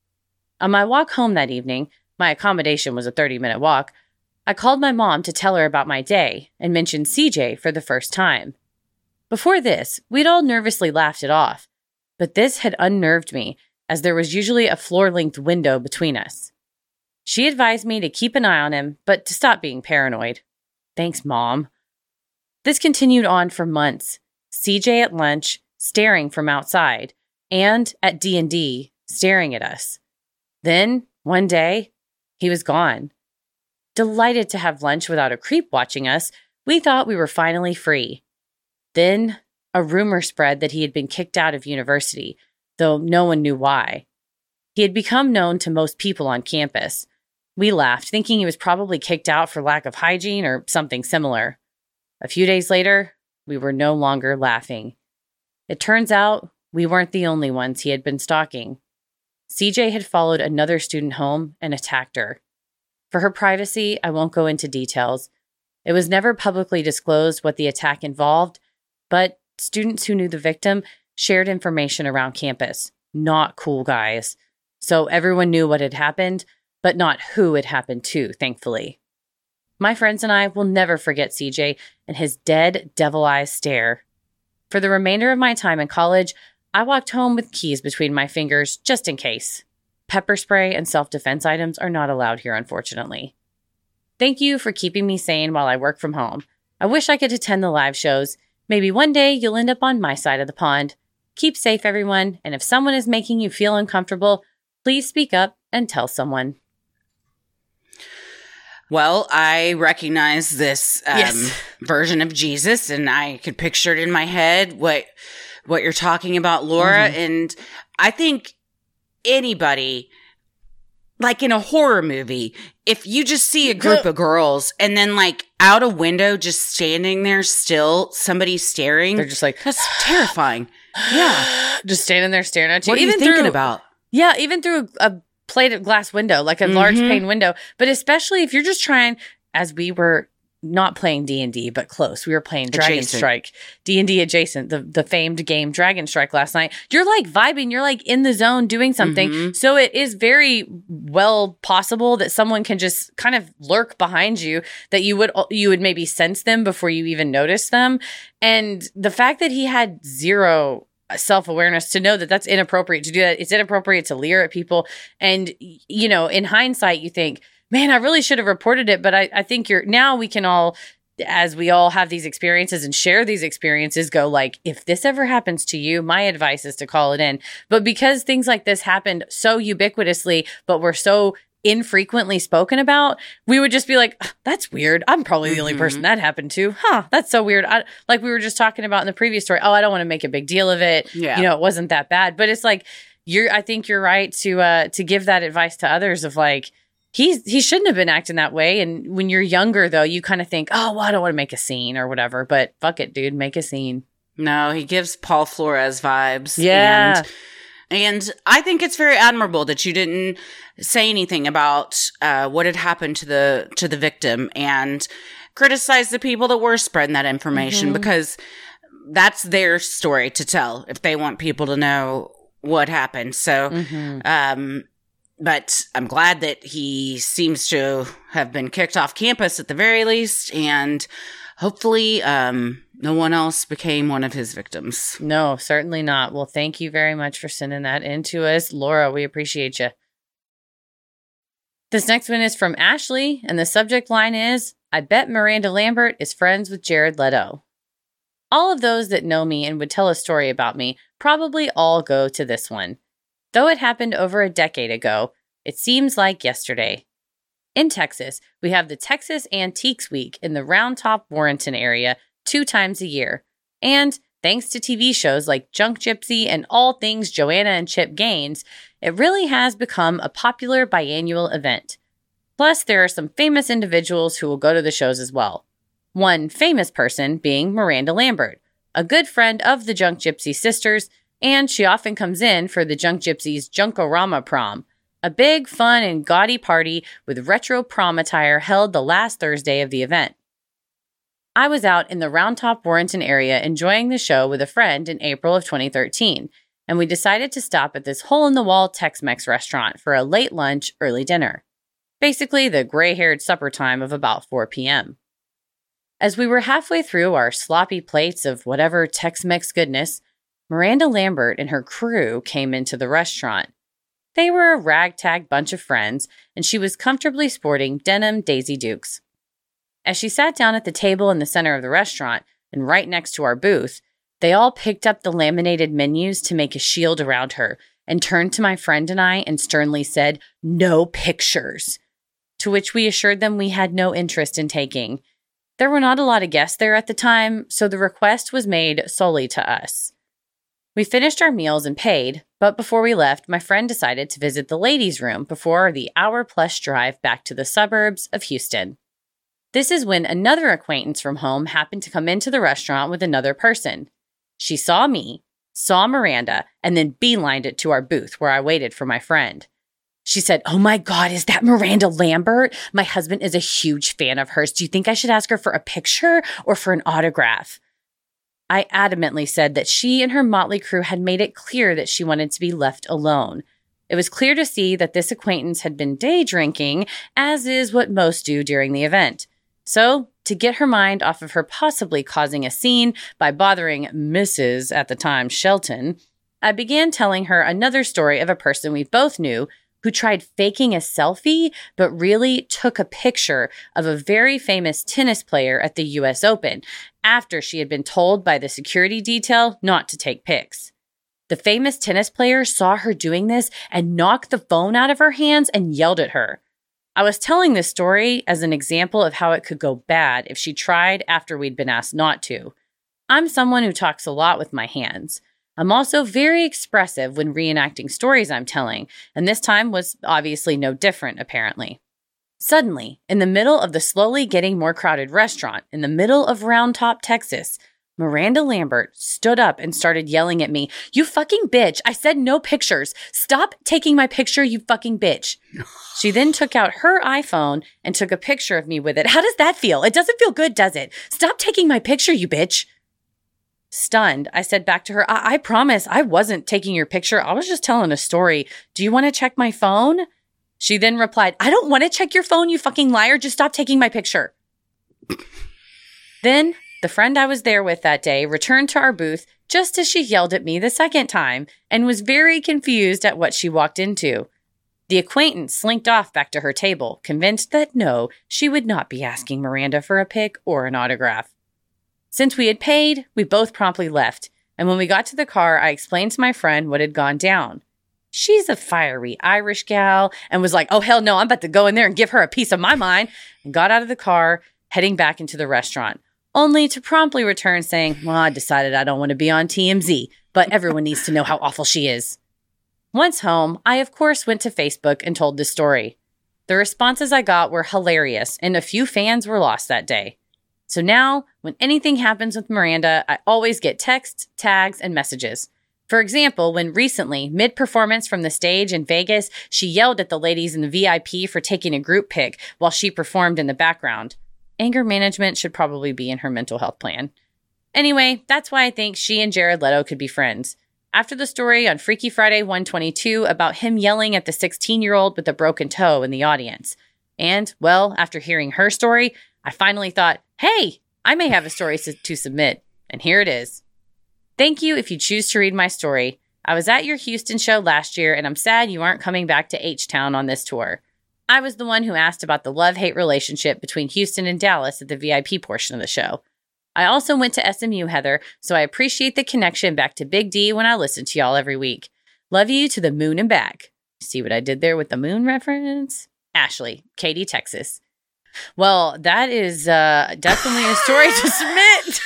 On my walk home that evening, my accommodation was a 30-minute walk, I called my mom to tell her about my day and mentioned CJ for the first time. Before this, we'd all nervously laughed it off, but this had unnerved me, as there was usually a floor-length window between us. She advised me to keep an eye on him, but to stop being paranoid. Thanks, Mom. This continued on for months. CJ at lunch, staring from outside, and at D&D, staring at us. Then, one day, he was gone. Delighted to have lunch without a creep watching us, we thought we were finally free. Then, a rumor spread that he had been kicked out of university, though no one knew why. He had become known to most people on campus. We laughed, thinking he was probably kicked out for lack of hygiene or something similar. A few days later, we were no longer laughing. It turns out we weren't the only ones he had been stalking. CJ had followed another student home and attacked her. For her privacy, I won't go into details. It was never publicly disclosed what the attack involved, but students who knew the victim shared information around campus. Not cool, guys. So everyone knew what had happened, but not who it happened to, thankfully. My friends and I will never forget CJ and his dead, devil-eyed stare. For the remainder of my time in college, I walked home with keys between my fingers just in case. Pepper spray and self-defense items are not allowed here, unfortunately. Thank you for keeping me sane while I work from home. I wish I could attend the live shows. Maybe one day you'll end up on my side of the pond. Keep safe, everyone, and if someone is making you feel uncomfortable, please speak up and tell someone. Well, I recognize this version of Jesus, and I could picture it in my head, what you're talking about, Laura. Mm-hmm. And I think anybody, like in a horror movie, if you just see a group of girls and then like out a window just standing there still, somebody staring, they're just like, that's terrifying. Yeah. Just standing there staring at you. What are you thinking about? Yeah, even through a plated glass window, like a large pane window. But especially if you're just trying, as we were not playing D&D, but close. We were playing Dragon Strike. D&D adjacent, the famed game Dragon Strike last night. You're like vibing. You're like in the zone doing something. Mm-hmm. So it is very well possible that someone can just kind of lurk behind you, that you would maybe sense them before you even notice them. And the fact that he had zero self-awareness to know that that's inappropriate to do that. It's inappropriate to leer at people. And, you know, in hindsight, you think, man, I really should have reported it. But I think now we can all, as we all have these experiences and share these experiences, go like, if this ever happens to you, my advice is to call it in. But because things like this happened so ubiquitously, but were so infrequently spoken about, we would just be like, that's weird. I'm probably the only person that happened to. That's so weird. Like we were just talking about in the previous story. I don't want to make a big deal of it. Yeah. You know, it wasn't that bad. But it's like, I think you're right to give that advice to others of like, he shouldn't have been acting that way. And when you're younger, though, you kind of think, oh, well, I don't want to make a scene or whatever. But fuck it, dude, make a scene. No, he gives Paul Flores vibes. Yeah. And I think it's very admirable that you didn't say anything about what had happened to the victim and criticize the people that were spreading that information, because that's their story to tell if they want people to know what happened. So, but I'm glad that he seems to have been kicked off campus at the very least, and hopefully no one else became one of his victims. No, certainly not. Well, thank you very much for sending that in to us. Laura, we appreciate you. This next one is from Ashley, and the subject line is, I bet Miranda Lambert is friends with Jared Leto. All of those that know me and would tell a story about me probably all go to this one. Though it happened over a decade ago, it seems like yesterday. In Texas, we have the Texas Antiques Week in the Round Top Warrenton area 2 times a year. And thanks to TV shows like Junk Gypsy and all things Joanna and Chip Gaines, it really has become a popular biannual event. Plus, there are some famous individuals who will go to the shows as well. One famous person being Miranda Lambert, a good friend of the Junk Gypsy sisters, and she often comes in for the Junk Gypsy's Junkorama Prom, a big, fun, and gaudy party with retro prom attire held the last Thursday of the event. I was out in the Round Top Warrenton area enjoying the show with a friend in April of 2013, and we decided to stop at this hole-in-the-wall Tex-Mex restaurant for a late lunch, early dinner. Basically, the gray-haired supper time of about 4 p.m. As we were halfway through our sloppy plates of whatever Tex-Mex goodness, Miranda Lambert and her crew came into the restaurant. They were a ragtag bunch of friends, and she was comfortably sporting denim Daisy Dukes. As she sat down at the table in the center of the restaurant and right next to our booth, they all picked up the laminated menus to make a shield around her and turned to my friend and I and sternly said, "No pictures," to which we assured them we had no interest in taking. There were not a lot of guests there at the time, so the request was made solely to us. We finished our meals and paid, but before we left, my friend decided to visit the ladies' room before the hour-plus drive back to the suburbs of Houston. This is when another acquaintance from home happened to come into the restaurant with another person. She saw me, saw Miranda, and then beelined it to our booth where I waited for my friend. She said, "Oh my God, is that Miranda Lambert? My husband is a huge fan of hers. Do you think I should ask her for a picture or for an autograph?" I adamantly said that she and her motley crew had made it clear that she wanted to be left alone. It was clear to see that this acquaintance had been day drinking, as is what most do during the event. So, to get her mind off of her possibly causing a scene by bothering Mrs. at the time Shelton, I began telling her another story of a person we both knew who tried faking a selfie, but really took a picture of a very famous tennis player at the US Open after she had been told by the security detail not to take pics. The famous tennis player saw her doing this and knocked the phone out of her hands and yelled at her. I was telling this story as an example of how it could go bad if she tried after we'd been asked not to. I'm someone who talks a lot with my hands. I'm also very expressive when reenacting stories I'm telling, and this time was obviously no different, apparently. Suddenly, in the middle of the slowly getting more crowded restaurant, in the middle of Round Top, Texas, Miranda Lambert stood up and started yelling at me, "You fucking bitch! I said no pictures! Stop taking my picture, you fucking bitch!" She then took out her iPhone and took a picture of me with it. How does that feel? It doesn't feel good, does it? Stop taking my picture, you bitch! Stunned, I said back to her, I promise I wasn't taking your picture. I was just telling a story. Do you want to check my phone?" She then replied, "I don't want to check your phone, you fucking liar. Just stop taking my picture." Then the friend I was there with that day returned to our booth just as she yelled at me the second time and was very confused at what she walked into. The acquaintance slinked off back to her table, convinced that no, she would not be asking Miranda for a pic or an autograph. Since we had paid, we both promptly left, and when we got to the car, I explained to my friend what had gone down. She's a fiery Irish gal and was like, "Oh, hell no, I'm about to go in there and give her a piece of my mind," and got out of the car, heading back into the restaurant, only to promptly return saying, "Well, I decided I don't want to be on TMZ, but everyone needs to know how awful she is." Once home, I of course went to Facebook and told this story. The responses I got were hilarious, and a few fans were lost that day. So now, when anything happens with Miranda, I always get texts, tags, and messages. For example, when recently, mid-performance from the stage in Vegas, she yelled at the ladies in the VIP for taking a group pic while she performed in the background. Anger management should probably be in her mental health plan. Anyway, that's why I think she and Jared Leto could be friends. After the story on Freaky Friday 122 about him yelling at the 16-year-old with a broken toe in the audience. And, well, after hearing her story, I finally thought, hey, I may have a story to submit. And here it is. Thank you if you choose to read my story. I was at your Houston show last year, and I'm sad you aren't coming back to H-Town on this tour. I was the one who asked about the love-hate relationship between Houston and Dallas at the VIP portion of the show. I also went to SMU, Heather, so I appreciate the connection back to Big D when I listen to y'all every week. Love you to the moon and back. See what I did there with the moon reference? Ashley, Katy, Texas. Well, that is definitely a story to submit.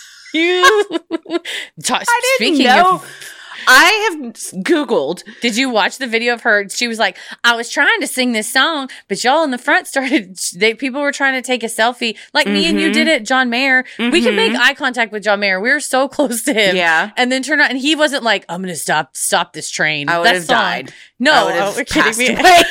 I didn't know. I have Googled. Did you watch the video of her? She was like, I was trying to sing this song, but y'all in the front people were trying to take a selfie. Like me and you did it, John Mayer. We can make eye contact with John Mayer. We were so close to him. Yeah. And then turn around, and he wasn't like, I'm going to stop this train. I would have died. No, I would have passed me. away.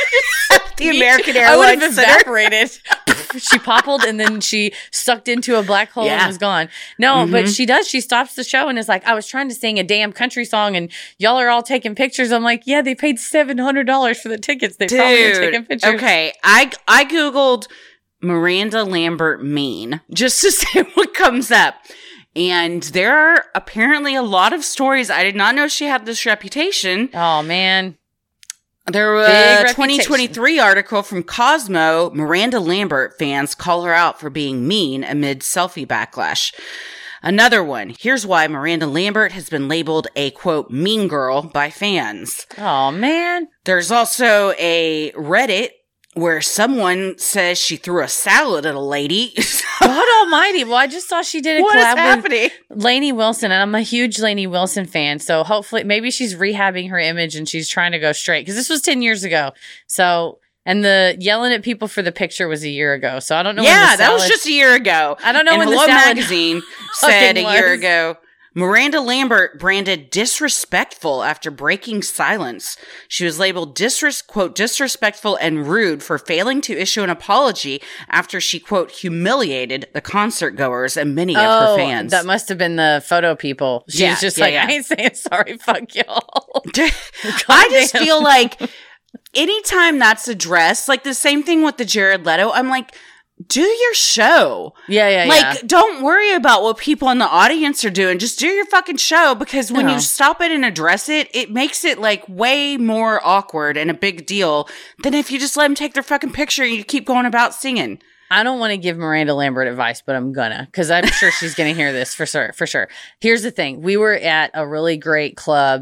The American Airlines I would have Center. evaporated. She poppled and then she sucked into a black hole and was gone. No, but she does. She stops the show and is like, I was trying to sing a damn country song and y'all are all taking pictures. I'm like, yeah, they paid $700 for the tickets. They probably are taking pictures. Okay. I Googled Miranda Lambert mean just to see what comes up. And there are apparently a lot of stories. I did not know she had this reputation. Oh, man. There was a 2023 article from Cosmo. Miranda Lambert fans call her out for being mean amid selfie backlash. Another one. Here's why Miranda Lambert has been labeled a, quote, mean girl by fans. Oh, man. There's also a Reddit where someone says she threw a salad at a lady. God almighty. Well, I just saw she did a What collab is happening? with Lainey Wilson, and I'm a huge Lainey Wilson fan. So hopefully, maybe she's rehabbing her image and she's trying to go straight. Because this was 10 years ago. So, and the yelling at people for the picture was a year ago. So I don't know when the salad, that was just a year ago. I don't know and when Hello the salad Magazine said a year was. ago, Miranda Lambert branded disrespectful after breaking silence. She was labeled quote, disrespectful and rude for failing to issue an apology after she, quote, humiliated the concert goers and many of her fans. That must have been the photo people. She's just I ain't saying sorry, fuck y'all. I just feel like anytime that's addressed, like the same thing with the Jared Leto, I'm like, do your show. Yeah. Don't worry about what people in the audience are doing. Just do your fucking show, because when you stop it and address it, it makes it like way more awkward and a big deal than if you just let them take their fucking picture and you keep going about singing. I don't want to give Miranda Lambert advice, but I'm gonna, because I'm sure she's gonna hear this for sure. Here's the thing. We were at a really great club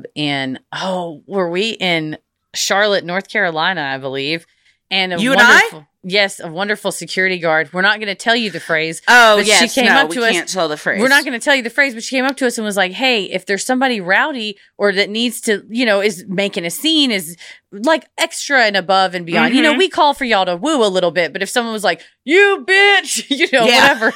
were we in Charlotte, North Carolina, I believe. And Yes, a wonderful security guard. We're not going to tell you the phrase. Oh, but yes. She came up to us. Can't tell the phrase. We're not going to tell you the phrase, but she came up to us and was like, hey, if there's somebody rowdy or that needs to, is making a scene, is like extra and above and beyond. Mm-hmm. We call for y'all to woo a little bit, but if someone was like, you bitch, whatever.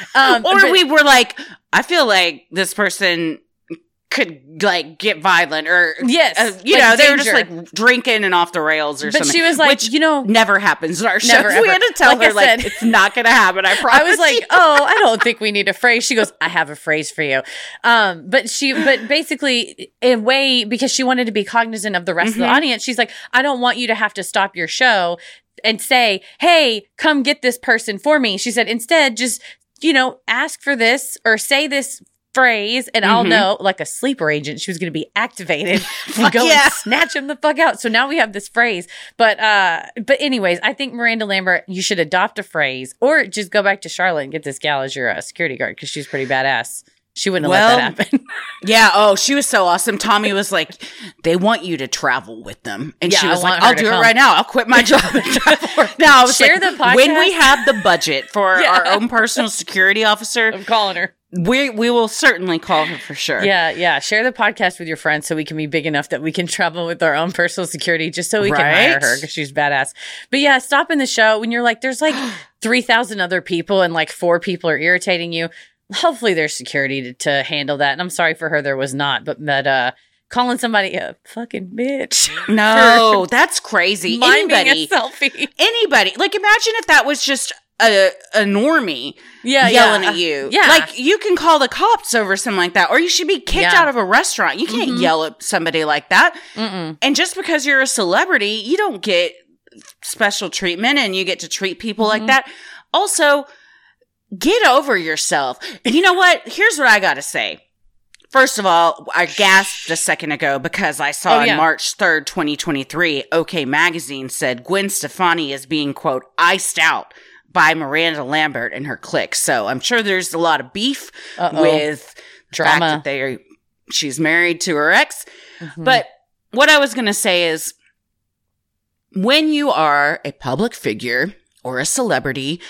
We were like, I feel like this person could like get violent or yes, they were just like drinking and off the rails or something. But she was like, which never happens in our show. Never, we had to tell her like it's not going to happen. I promise. I was like, I don't think we need a phrase. She goes, I have a phrase for you. But basically in a way, because she wanted to be cognizant of the rest of the audience, she's like, I don't want you to have to stop your show and say, hey, come get this person for me. She said, instead, just, ask for this or say this phrase and I'll know, like a sleeper agent, she was going to be activated and go and snatch him the fuck out. So now we have this phrase. But anyways, I think Miranda Lambert, you should adopt a phrase or just go back to Charlotte and get this gal as your security guard, because she's pretty badass. She wouldn't have let that happen. Yeah. Oh, she was so awesome. Tommy was like, they want you to travel with them. And she was like, I'll do it right now. I'll quit my job and travel. Now, I was Share like, the podcast. When we have the budget for our own personal security officer, I'm calling her. We will certainly call her for sure. Yeah. Share the podcast with your friends so we can be big enough that we can travel with our own personal security just so we can hire her, because she's badass. But yeah, stopping the show when you're like, there's like 3,000 other people and like 4 people are irritating you. Hopefully there's security to handle that. And I'm sorry for her, there was not. But calling somebody a fucking bitch. No, that's crazy. Anybody. A selfie. Anybody. Like, imagine if that was just a normie yelling at you. Yeah. Like, you can call the cops over something like that, or you should be kicked out of a restaurant. You can't yell at somebody like that. And just because you're a celebrity, you don't get special treatment and you get to treat people like that. Also, get over yourself. You know what? Here's what I got to say. First of all, I gasped a second ago because I saw on March 3rd, 2023, OK Magazine said Gwen Stefani is being, quote, iced out by Miranda Lambert and her clique. So I'm sure there's a lot of beef with drama. The fact that she's married to her ex. Mm-hmm. But what I was going to say is, when you are a public figure or a celebrity,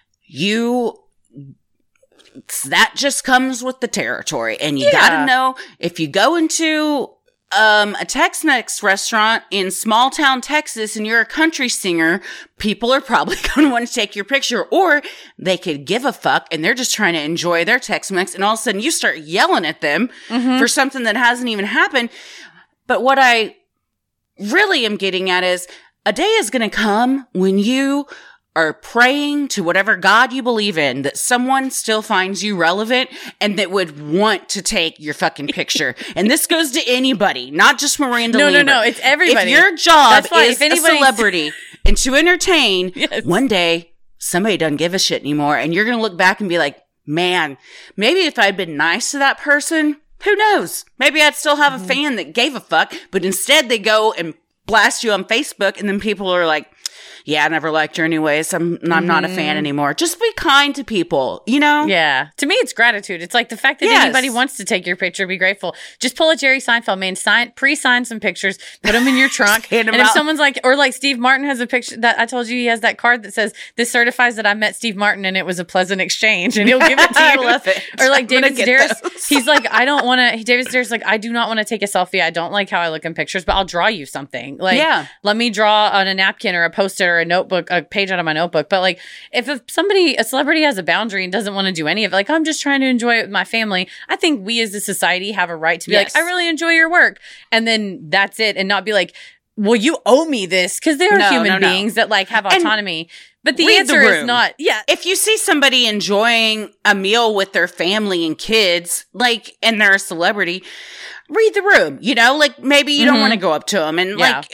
that just comes with the territory. And you gotta know, if you go into a Tex-Mex restaurant in small town Texas and you're a country singer, people are probably going to want to take your picture, or they could give a fuck and they're just trying to enjoy their Tex-Mex, and all of a sudden you start yelling at them for something that hasn't even happened. But what I really am getting at is, a day is going to come when you are praying to whatever God you believe in, that someone still finds you relevant and that would want to take your fucking picture. And this goes to anybody, not just Miranda Lambert. No, it's everybody. If your job is a celebrity and to entertain, one day somebody doesn't give a shit anymore, and you're going to look back and be like, man, maybe if I'd been nice to that person, who knows? Maybe I'd still have a fan that gave a fuck, but instead they go and blast you on Facebook, and then people are like, yeah, I never liked her anyways. I'm not a fan anymore. Just be kind to people, you know? Yeah. To me, it's gratitude. It's like the fact that anybody wants to take your picture, be grateful. Just pull a Jerry Seinfeld, man. Pre-sign some pictures, put them in your trunk. And if someone's like, or like Steve Martin has a picture that I told you, he has that card that says, this certifies that I met Steve Martin and it was a pleasant exchange, and he'll give it to you. I love it. Or like David Sedaris, he's like, David Sedaris, like, I do not want to take a selfie. I don't like how I look in pictures, but I'll draw you something. Like, let me draw on a napkin or a post-it or a notebook, a page out of my notebook. But like, if a celebrity has a boundary and doesn't want to do any of it, like, I'm just trying to enjoy it with my family, I think we as a society have a right to be like, I really enjoy your work. And then that's it. And not be like, well, you owe me this, because there are human beings that like have autonomy. But the answer is not, If you see somebody enjoying a meal with their family and kids, like, and they're a celebrity, read the room, you know, like, maybe you don't want to go up to them and like,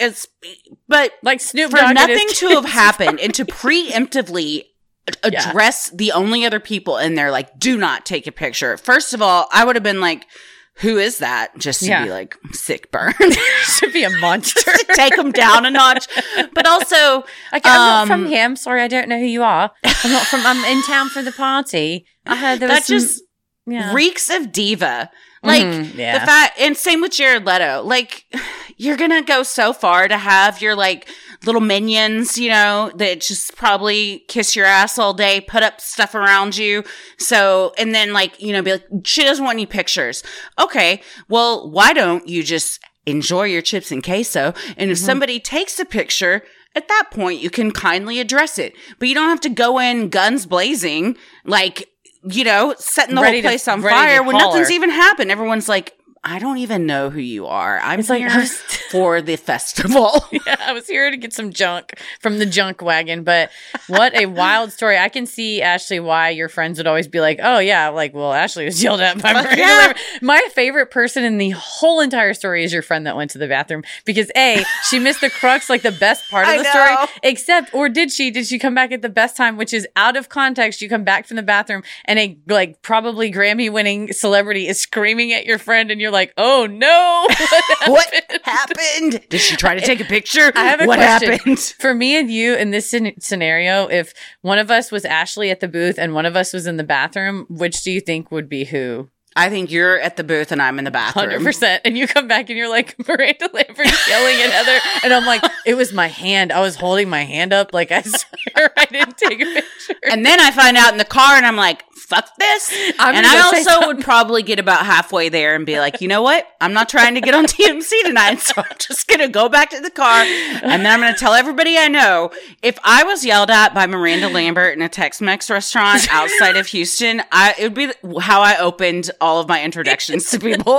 but like Snoop for Dogg nothing to have happened and to preemptively address the only other people in there, like, do not take a picture. First of all, I would have been like, who is that? Just to be like, sick burn. Should be a monster. Take them down a notch. But also, like, I'm not from here. I'm sorry, I don't know who you are. I'm in town for the party. I heard there was just reeks of diva. Like, the fact, and same with Jared Leto. Like, you're gonna go so far to have your, like, little minions, you know, that just probably kiss your ass all day, put up stuff around you. So, and then, like, you know, be like, she doesn't want any pictures. Okay, well, why don't you just enjoy your chips and queso? And if somebody takes a picture, at that point, you can kindly address it. But you don't have to go in guns blazing, like, you know, setting the whole place on fire when nothing's even happened. Everyone's like, I don't even know who you are. I'm here for the festival. I was here to get some junk from the junk wagon. But what a wild story. I can see, Ashley, why your friends would always be like, oh, yeah, like, well, Ashley was yelled at by Miranda Lambert. My favorite person in the whole entire story is your friend that went to the bathroom. Because, A, she missed the crux, like the best part of the story. Except, or did she come back at the best time, which is out of context. You come back from the bathroom and a, like, probably Grammy-winning celebrity is screaming at your friend, and you're like, oh no, what happened? Did she try to take a picture? I have a what question. Happened? For me and you in this scenario, if one of us was Ashley at the booth and one of us was in the bathroom, which do you think would be who? I think you're at the booth and I'm in the bathroom. 100%. And you come back and you're like, Miranda Lambert yelling at Heather. And I'm like, it was my hand. I was holding my hand up. Like, I swear I didn't take a picture. And then I find out in the car and I'm like, fuck this. And I also would probably get about halfway there and be like, you know what? I'm not trying to get on TMC tonight. So I'm just going to go back to the car. And then I'm going to tell everybody I know, if I was yelled at by Miranda Lambert in a Tex-Mex restaurant outside of Houston, it would be how I opened all of my introductions to people.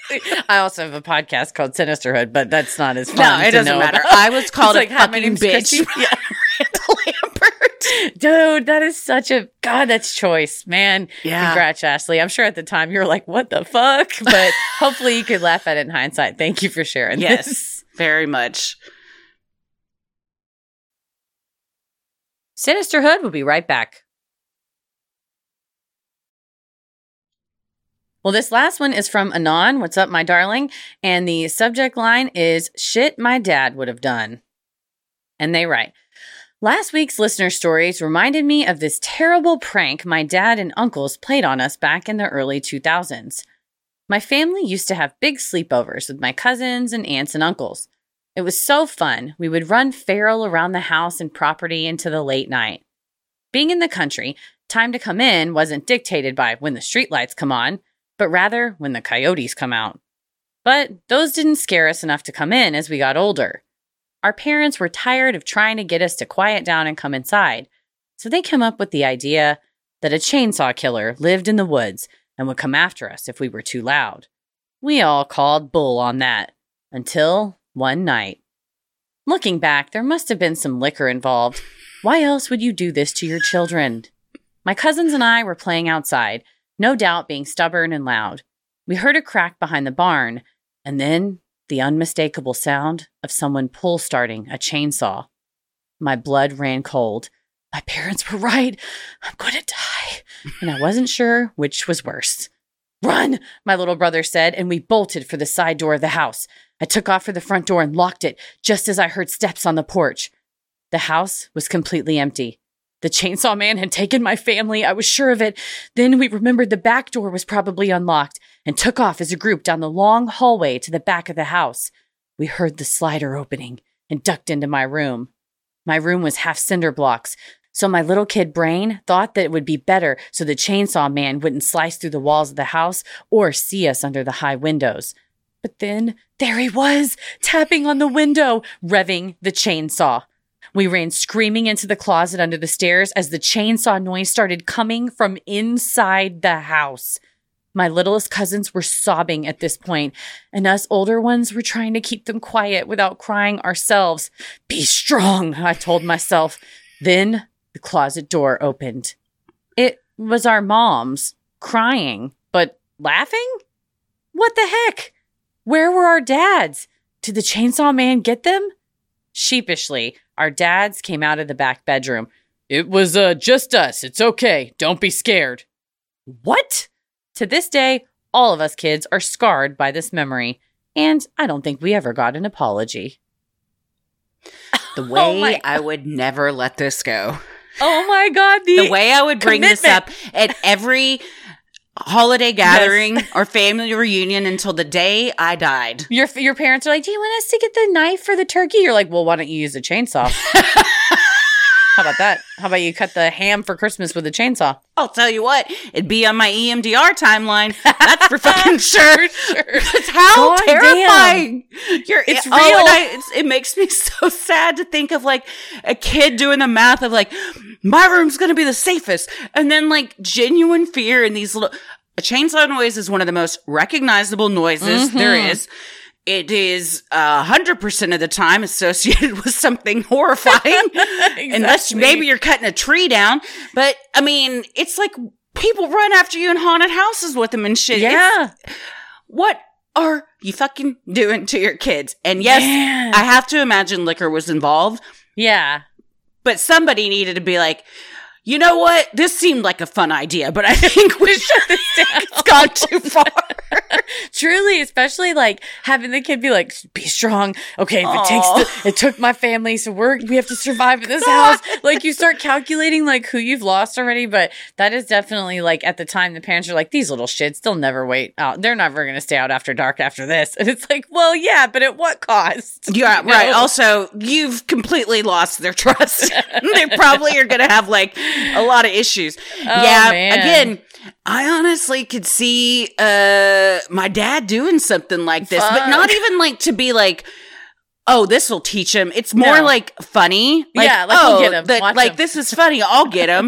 I also have a podcast called Sinisterhood, but that's not as fun. No, it doesn't matter. I was called a fucking bitch. Yeah. Dude, that is such a that's choice, man. Yeah. Congrats, Ashley. I'm sure at the time you were like, what the fuck? But hopefully you could laugh at it in hindsight. Thank you for sharing this. Very much. Sinisterhood will be right back. Well, this last one is from Anon. What's up, my darling? And the subject line is shit my dad would have done. And they write, last week's listener stories reminded me of this terrible prank my dad and uncles played on us back in the early 2000s. My family used to have big sleepovers with my cousins and aunts and uncles. It was so fun. We would run feral around the house and property into the late night. Being in the country, time to come in wasn't dictated by when the streetlights come on, but rather when the coyotes come out. But those didn't scare us enough to come in as we got older. Our parents were tired of trying to get us to quiet down and come inside, so they came up with the idea that a chainsaw killer lived in the woods and would come after us if we were too loud. We all called bull on that, until one night. Looking back, there must have been some liquor involved. Why else would you do this to your children? My cousins and I were playing outside, no doubt being stubborn and loud. We heard a crack behind the barn, and then the unmistakable sound of someone pull-starting a chainsaw. My blood ran cold. My parents were right. I'm going to die. And I wasn't sure which was worse. Run, my little brother said, and we bolted for the side door of the house. I took off for the front door and locked it just as I heard steps on the porch. The house was completely empty. The chainsaw man had taken my family. I was sure of it. Then we remembered the back door was probably unlocked and took off as a group down the long hallway to the back of the house. We heard the slider opening and ducked into my room. My room was half cinder blocks, so my little kid brain thought that it would be better so the chainsaw man wouldn't slice through the walls of the house or see us under the high windows. But then there he was, tapping on the window, revving the chainsaw. We ran screaming into the closet under the stairs as the chainsaw noise started coming from inside the house. My littlest cousins were sobbing at this point, and us older ones were trying to keep them quiet without crying ourselves. Be strong, I told myself. Then the closet door opened. It was our moms, crying, but laughing? What the heck? Where were our dads? Did the chainsaw man get them? Sheepishly, our dads came out of the back bedroom. It was just us. It's okay. Don't be scared. What? To this day, all of us kids are scarred by this memory, and I don't think we ever got an apology. The way I would never let this go. Oh my God. The way I would bring this up at every holiday gathering or family reunion until the day I died. Your parents are like, do you want us to get the knife for the turkey? You're like, well, why don't you use a chainsaw? How about that? How about you cut the ham for Christmas with a chainsaw? I'll tell you what, it'd be on my EMDR timeline. That's for fucking sure. That's how God terrifying. It's real. It makes me so sad to think of like a kid doing the math of like, my room's going to be the safest. And then like genuine fear in these little, a chainsaw noise is one of the most recognizable noises there is. It is 100% of the time associated with something horrifying. Exactly. Unless maybe you're cutting a tree down. But, I mean, it's like people run after you in haunted houses with them and shit. Yeah. What are you fucking doing to your kids? And yes, I have to imagine liquor was involved. Yeah. But somebody needed to be like, you know what? This seemed like a fun idea, but I think we shut this down. It's gone too far. Truly, especially like having the kid be like, be strong. Okay, if it took my family, so we have to survive in this house. Like you start calculating like who you've lost already, but that is definitely like at the time the parents are like, these little shits, they'll never wait out. They're never going to stay out after dark after this. And it's like, well, yeah, but at what cost? Yeah, right. Also, you've completely lost their trust. They probably are going to have like a lot of issues. Man. Again, I honestly could see my dad doing something like this, but not even like to be like, oh, this will teach him. It's more like funny. Like, we'll get him. Like him. This is funny. I'll get him.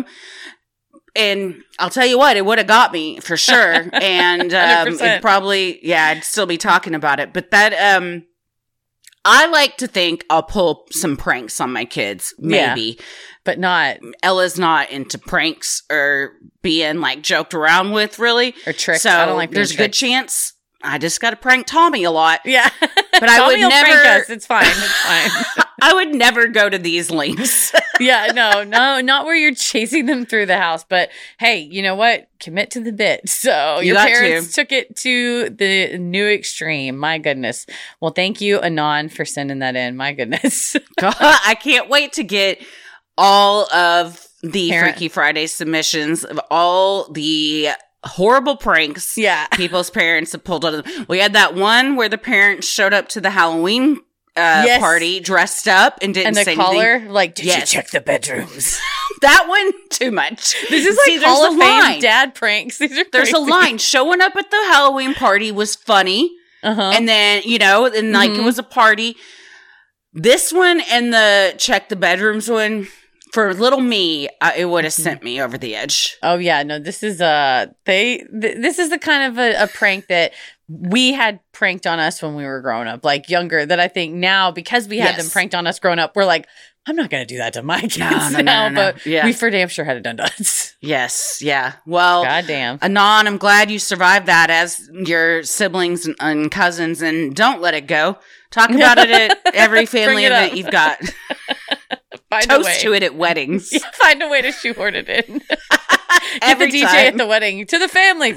And I'll tell you what, it would have got me for sure. And it probably, I'd still be talking about it. But that, I like to think I'll pull some pranks on my kids, maybe. But not. Ella's not into pranks or being like joked around with, really. Or tricks. So I don't like there's a good chance I just got to prank Tommy a lot. Yeah. But I would never. Prank us. It's fine. It's fine. I would never go to these lengths. Yeah, no, not where you're chasing them through the house. But hey, you know what? Commit to the bit. So You your got parents to. took it to the new extreme. My goodness. Well, thank you, Anon, for sending that in. My goodness. God, I can't wait to get all of the Parent- Freaky Friday submissions of all the horrible pranks Yeah. people's parents have pulled on them. We had that one where the parents showed up to the Halloween Yes. party dressed up and didn't And the say caller, anything. like, did you Yes. check the bedrooms? That one, too much. This is See, like Hall there's of a Fame line. dad pranks. These are There's a crazy. line. Showing up at the Halloween party was funny. Uh-huh. And then, and like it was a party. This one and the check the bedrooms one, for little me, it would have sent me over the edge. Oh yeah, no, this is this is the kind of a prank that we had pranked on us when we were growing up, like younger, that I think now, because we had them Yes. pranked on us growing up, we're like, I'm not going to do that to my kids No, now, no. but Yeah. we for damn sure had it done to us. Yes, yeah. Well, Goddamn. Anon, I'm glad you survived that as your siblings and cousins, and don't let it go. Talk about it at every family Bring it event up. you've got. Find a Toast way. to it at weddings. Find a way to shoehorn it in. Every Get the DJ time. at the wedding to the family.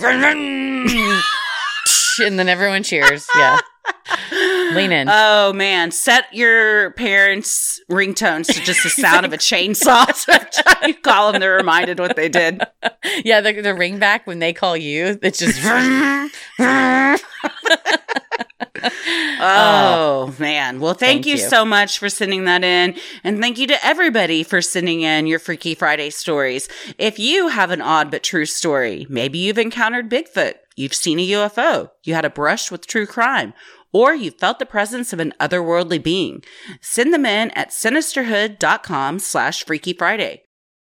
And then everyone cheers. Yeah. Lean in. Oh man, set your parents' ringtones to just the sound of a chainsaw. So every time you call them, they're reminded what they did. Yeah, the ring back when they call you, it's just. Oh man. Well, thank you you. so much for sending that in. And thank you to everybody for sending in your Freaky Friday stories. If you have an odd but true story, maybe you've encountered Bigfoot, you've seen a UFO, you had a brush with true crime, or you felt the presence of an otherworldly being, send them in at sinisterhood.com/Freaky Friday.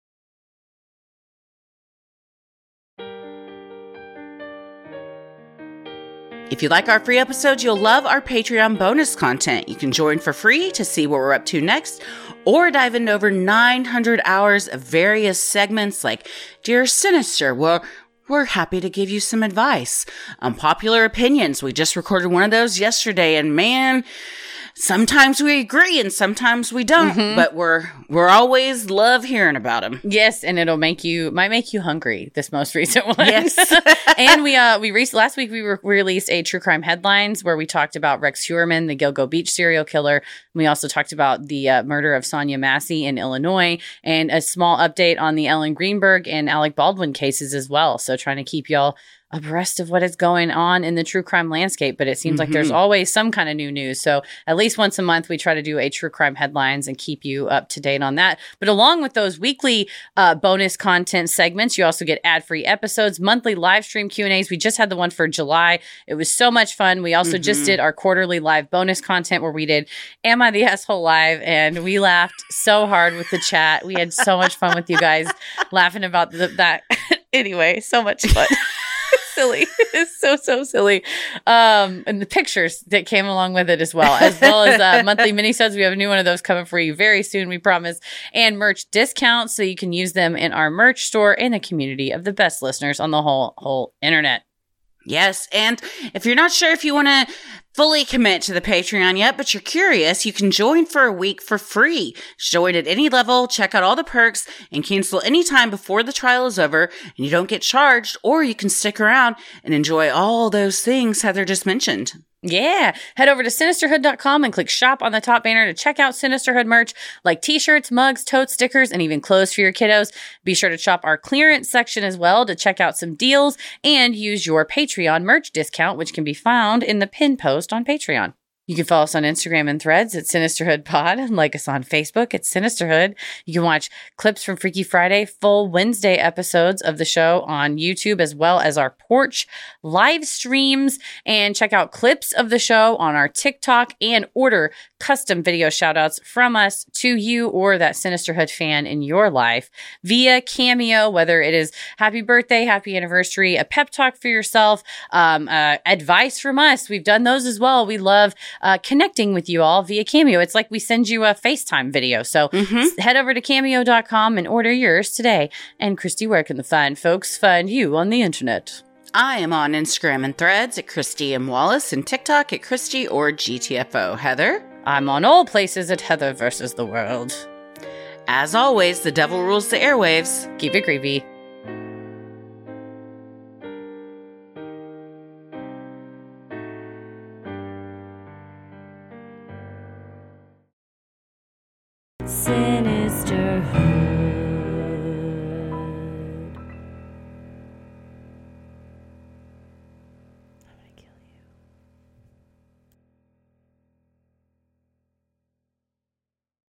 If you like our free episodes, you'll love our Patreon bonus content. You can join for free to see what we're up to next, or dive into over 900 hours of various segments like Dear Sinister, where we're happy to give you some advice. Unpopular opinions. We just recorded one of those yesterday, and man, sometimes we agree and sometimes we don't, but we're always love hearing about them. Yes, and it'll might make you hungry. This most recent one, Yes. And last week we released a true crime headlines where we talked about Rex Heuermann, the Gilgo Beach serial killer. We also talked about the murder of Sonia Massey in Illinois, and a small update on the Ellen Greenberg and Alec Baldwin cases as well. So trying to keep y'all abreast of what is going on in the true crime landscape, but it seems like there's always some kind of new news. So at least once a month, we try to do a true crime headlines and keep you up to date on that. But along with those weekly bonus content segments, you also get ad-free episodes, monthly live stream Q&As. We just had the one for July. It was so much fun. We also just did our quarterly live bonus content where we did Am I the Asshole Live? And we laughed so hard with the chat. We had so much fun with you guys laughing about that. Anyway, so much fun. Silly. It's so silly. And the pictures that came along with it as well as monthly minisodes. We have a new one of those coming for you very soon, we promise. And merch discounts, so you can use them in our merch store in a community of the best listeners on the whole internet. Yes, and if you're not sure if you want to fully commit to the Patreon yet, but you're curious, you can join for a week for free. Join at any level, check out all the perks, and cancel anytime before the trial is over, and you don't get charged, or you can stick around and enjoy all those things Heather just mentioned. Yeah. Head over to sinisterhood.com and click shop on the top banner to check out Sinisterhood merch like t-shirts, mugs, totes, stickers, and even clothes for your kiddos. Be sure to shop our clearance section as well to check out some deals and use your Patreon merch discount, which can be found in the pin post on Patreon. You can follow us on Instagram and Threads at Sinisterhood Pod, and like us on Facebook at Sinisterhood. You can watch clips from Freaky Friday, full Wednesday episodes of the show on YouTube, as well as our porch live streams, and check out clips of the show on our TikTok and order custom video shoutouts from us to you or that Sinisterhood fan in your life via Cameo, whether it is happy birthday, happy anniversary, a pep talk for yourself, advice from us. We've done those as well. We love connecting with you all via Cameo. It's like we send you a FaceTime video. So head over to cameo.com and order yours today. And Christy, where can the fine folks find you on the internet? I am on Instagram and Threads at Christy M. Wallace and TikTok at Christy or GTFO. Heather? I'm on all places at Heather versus the World. As always, the devil rules the airwaves. Keep it creepy. Sin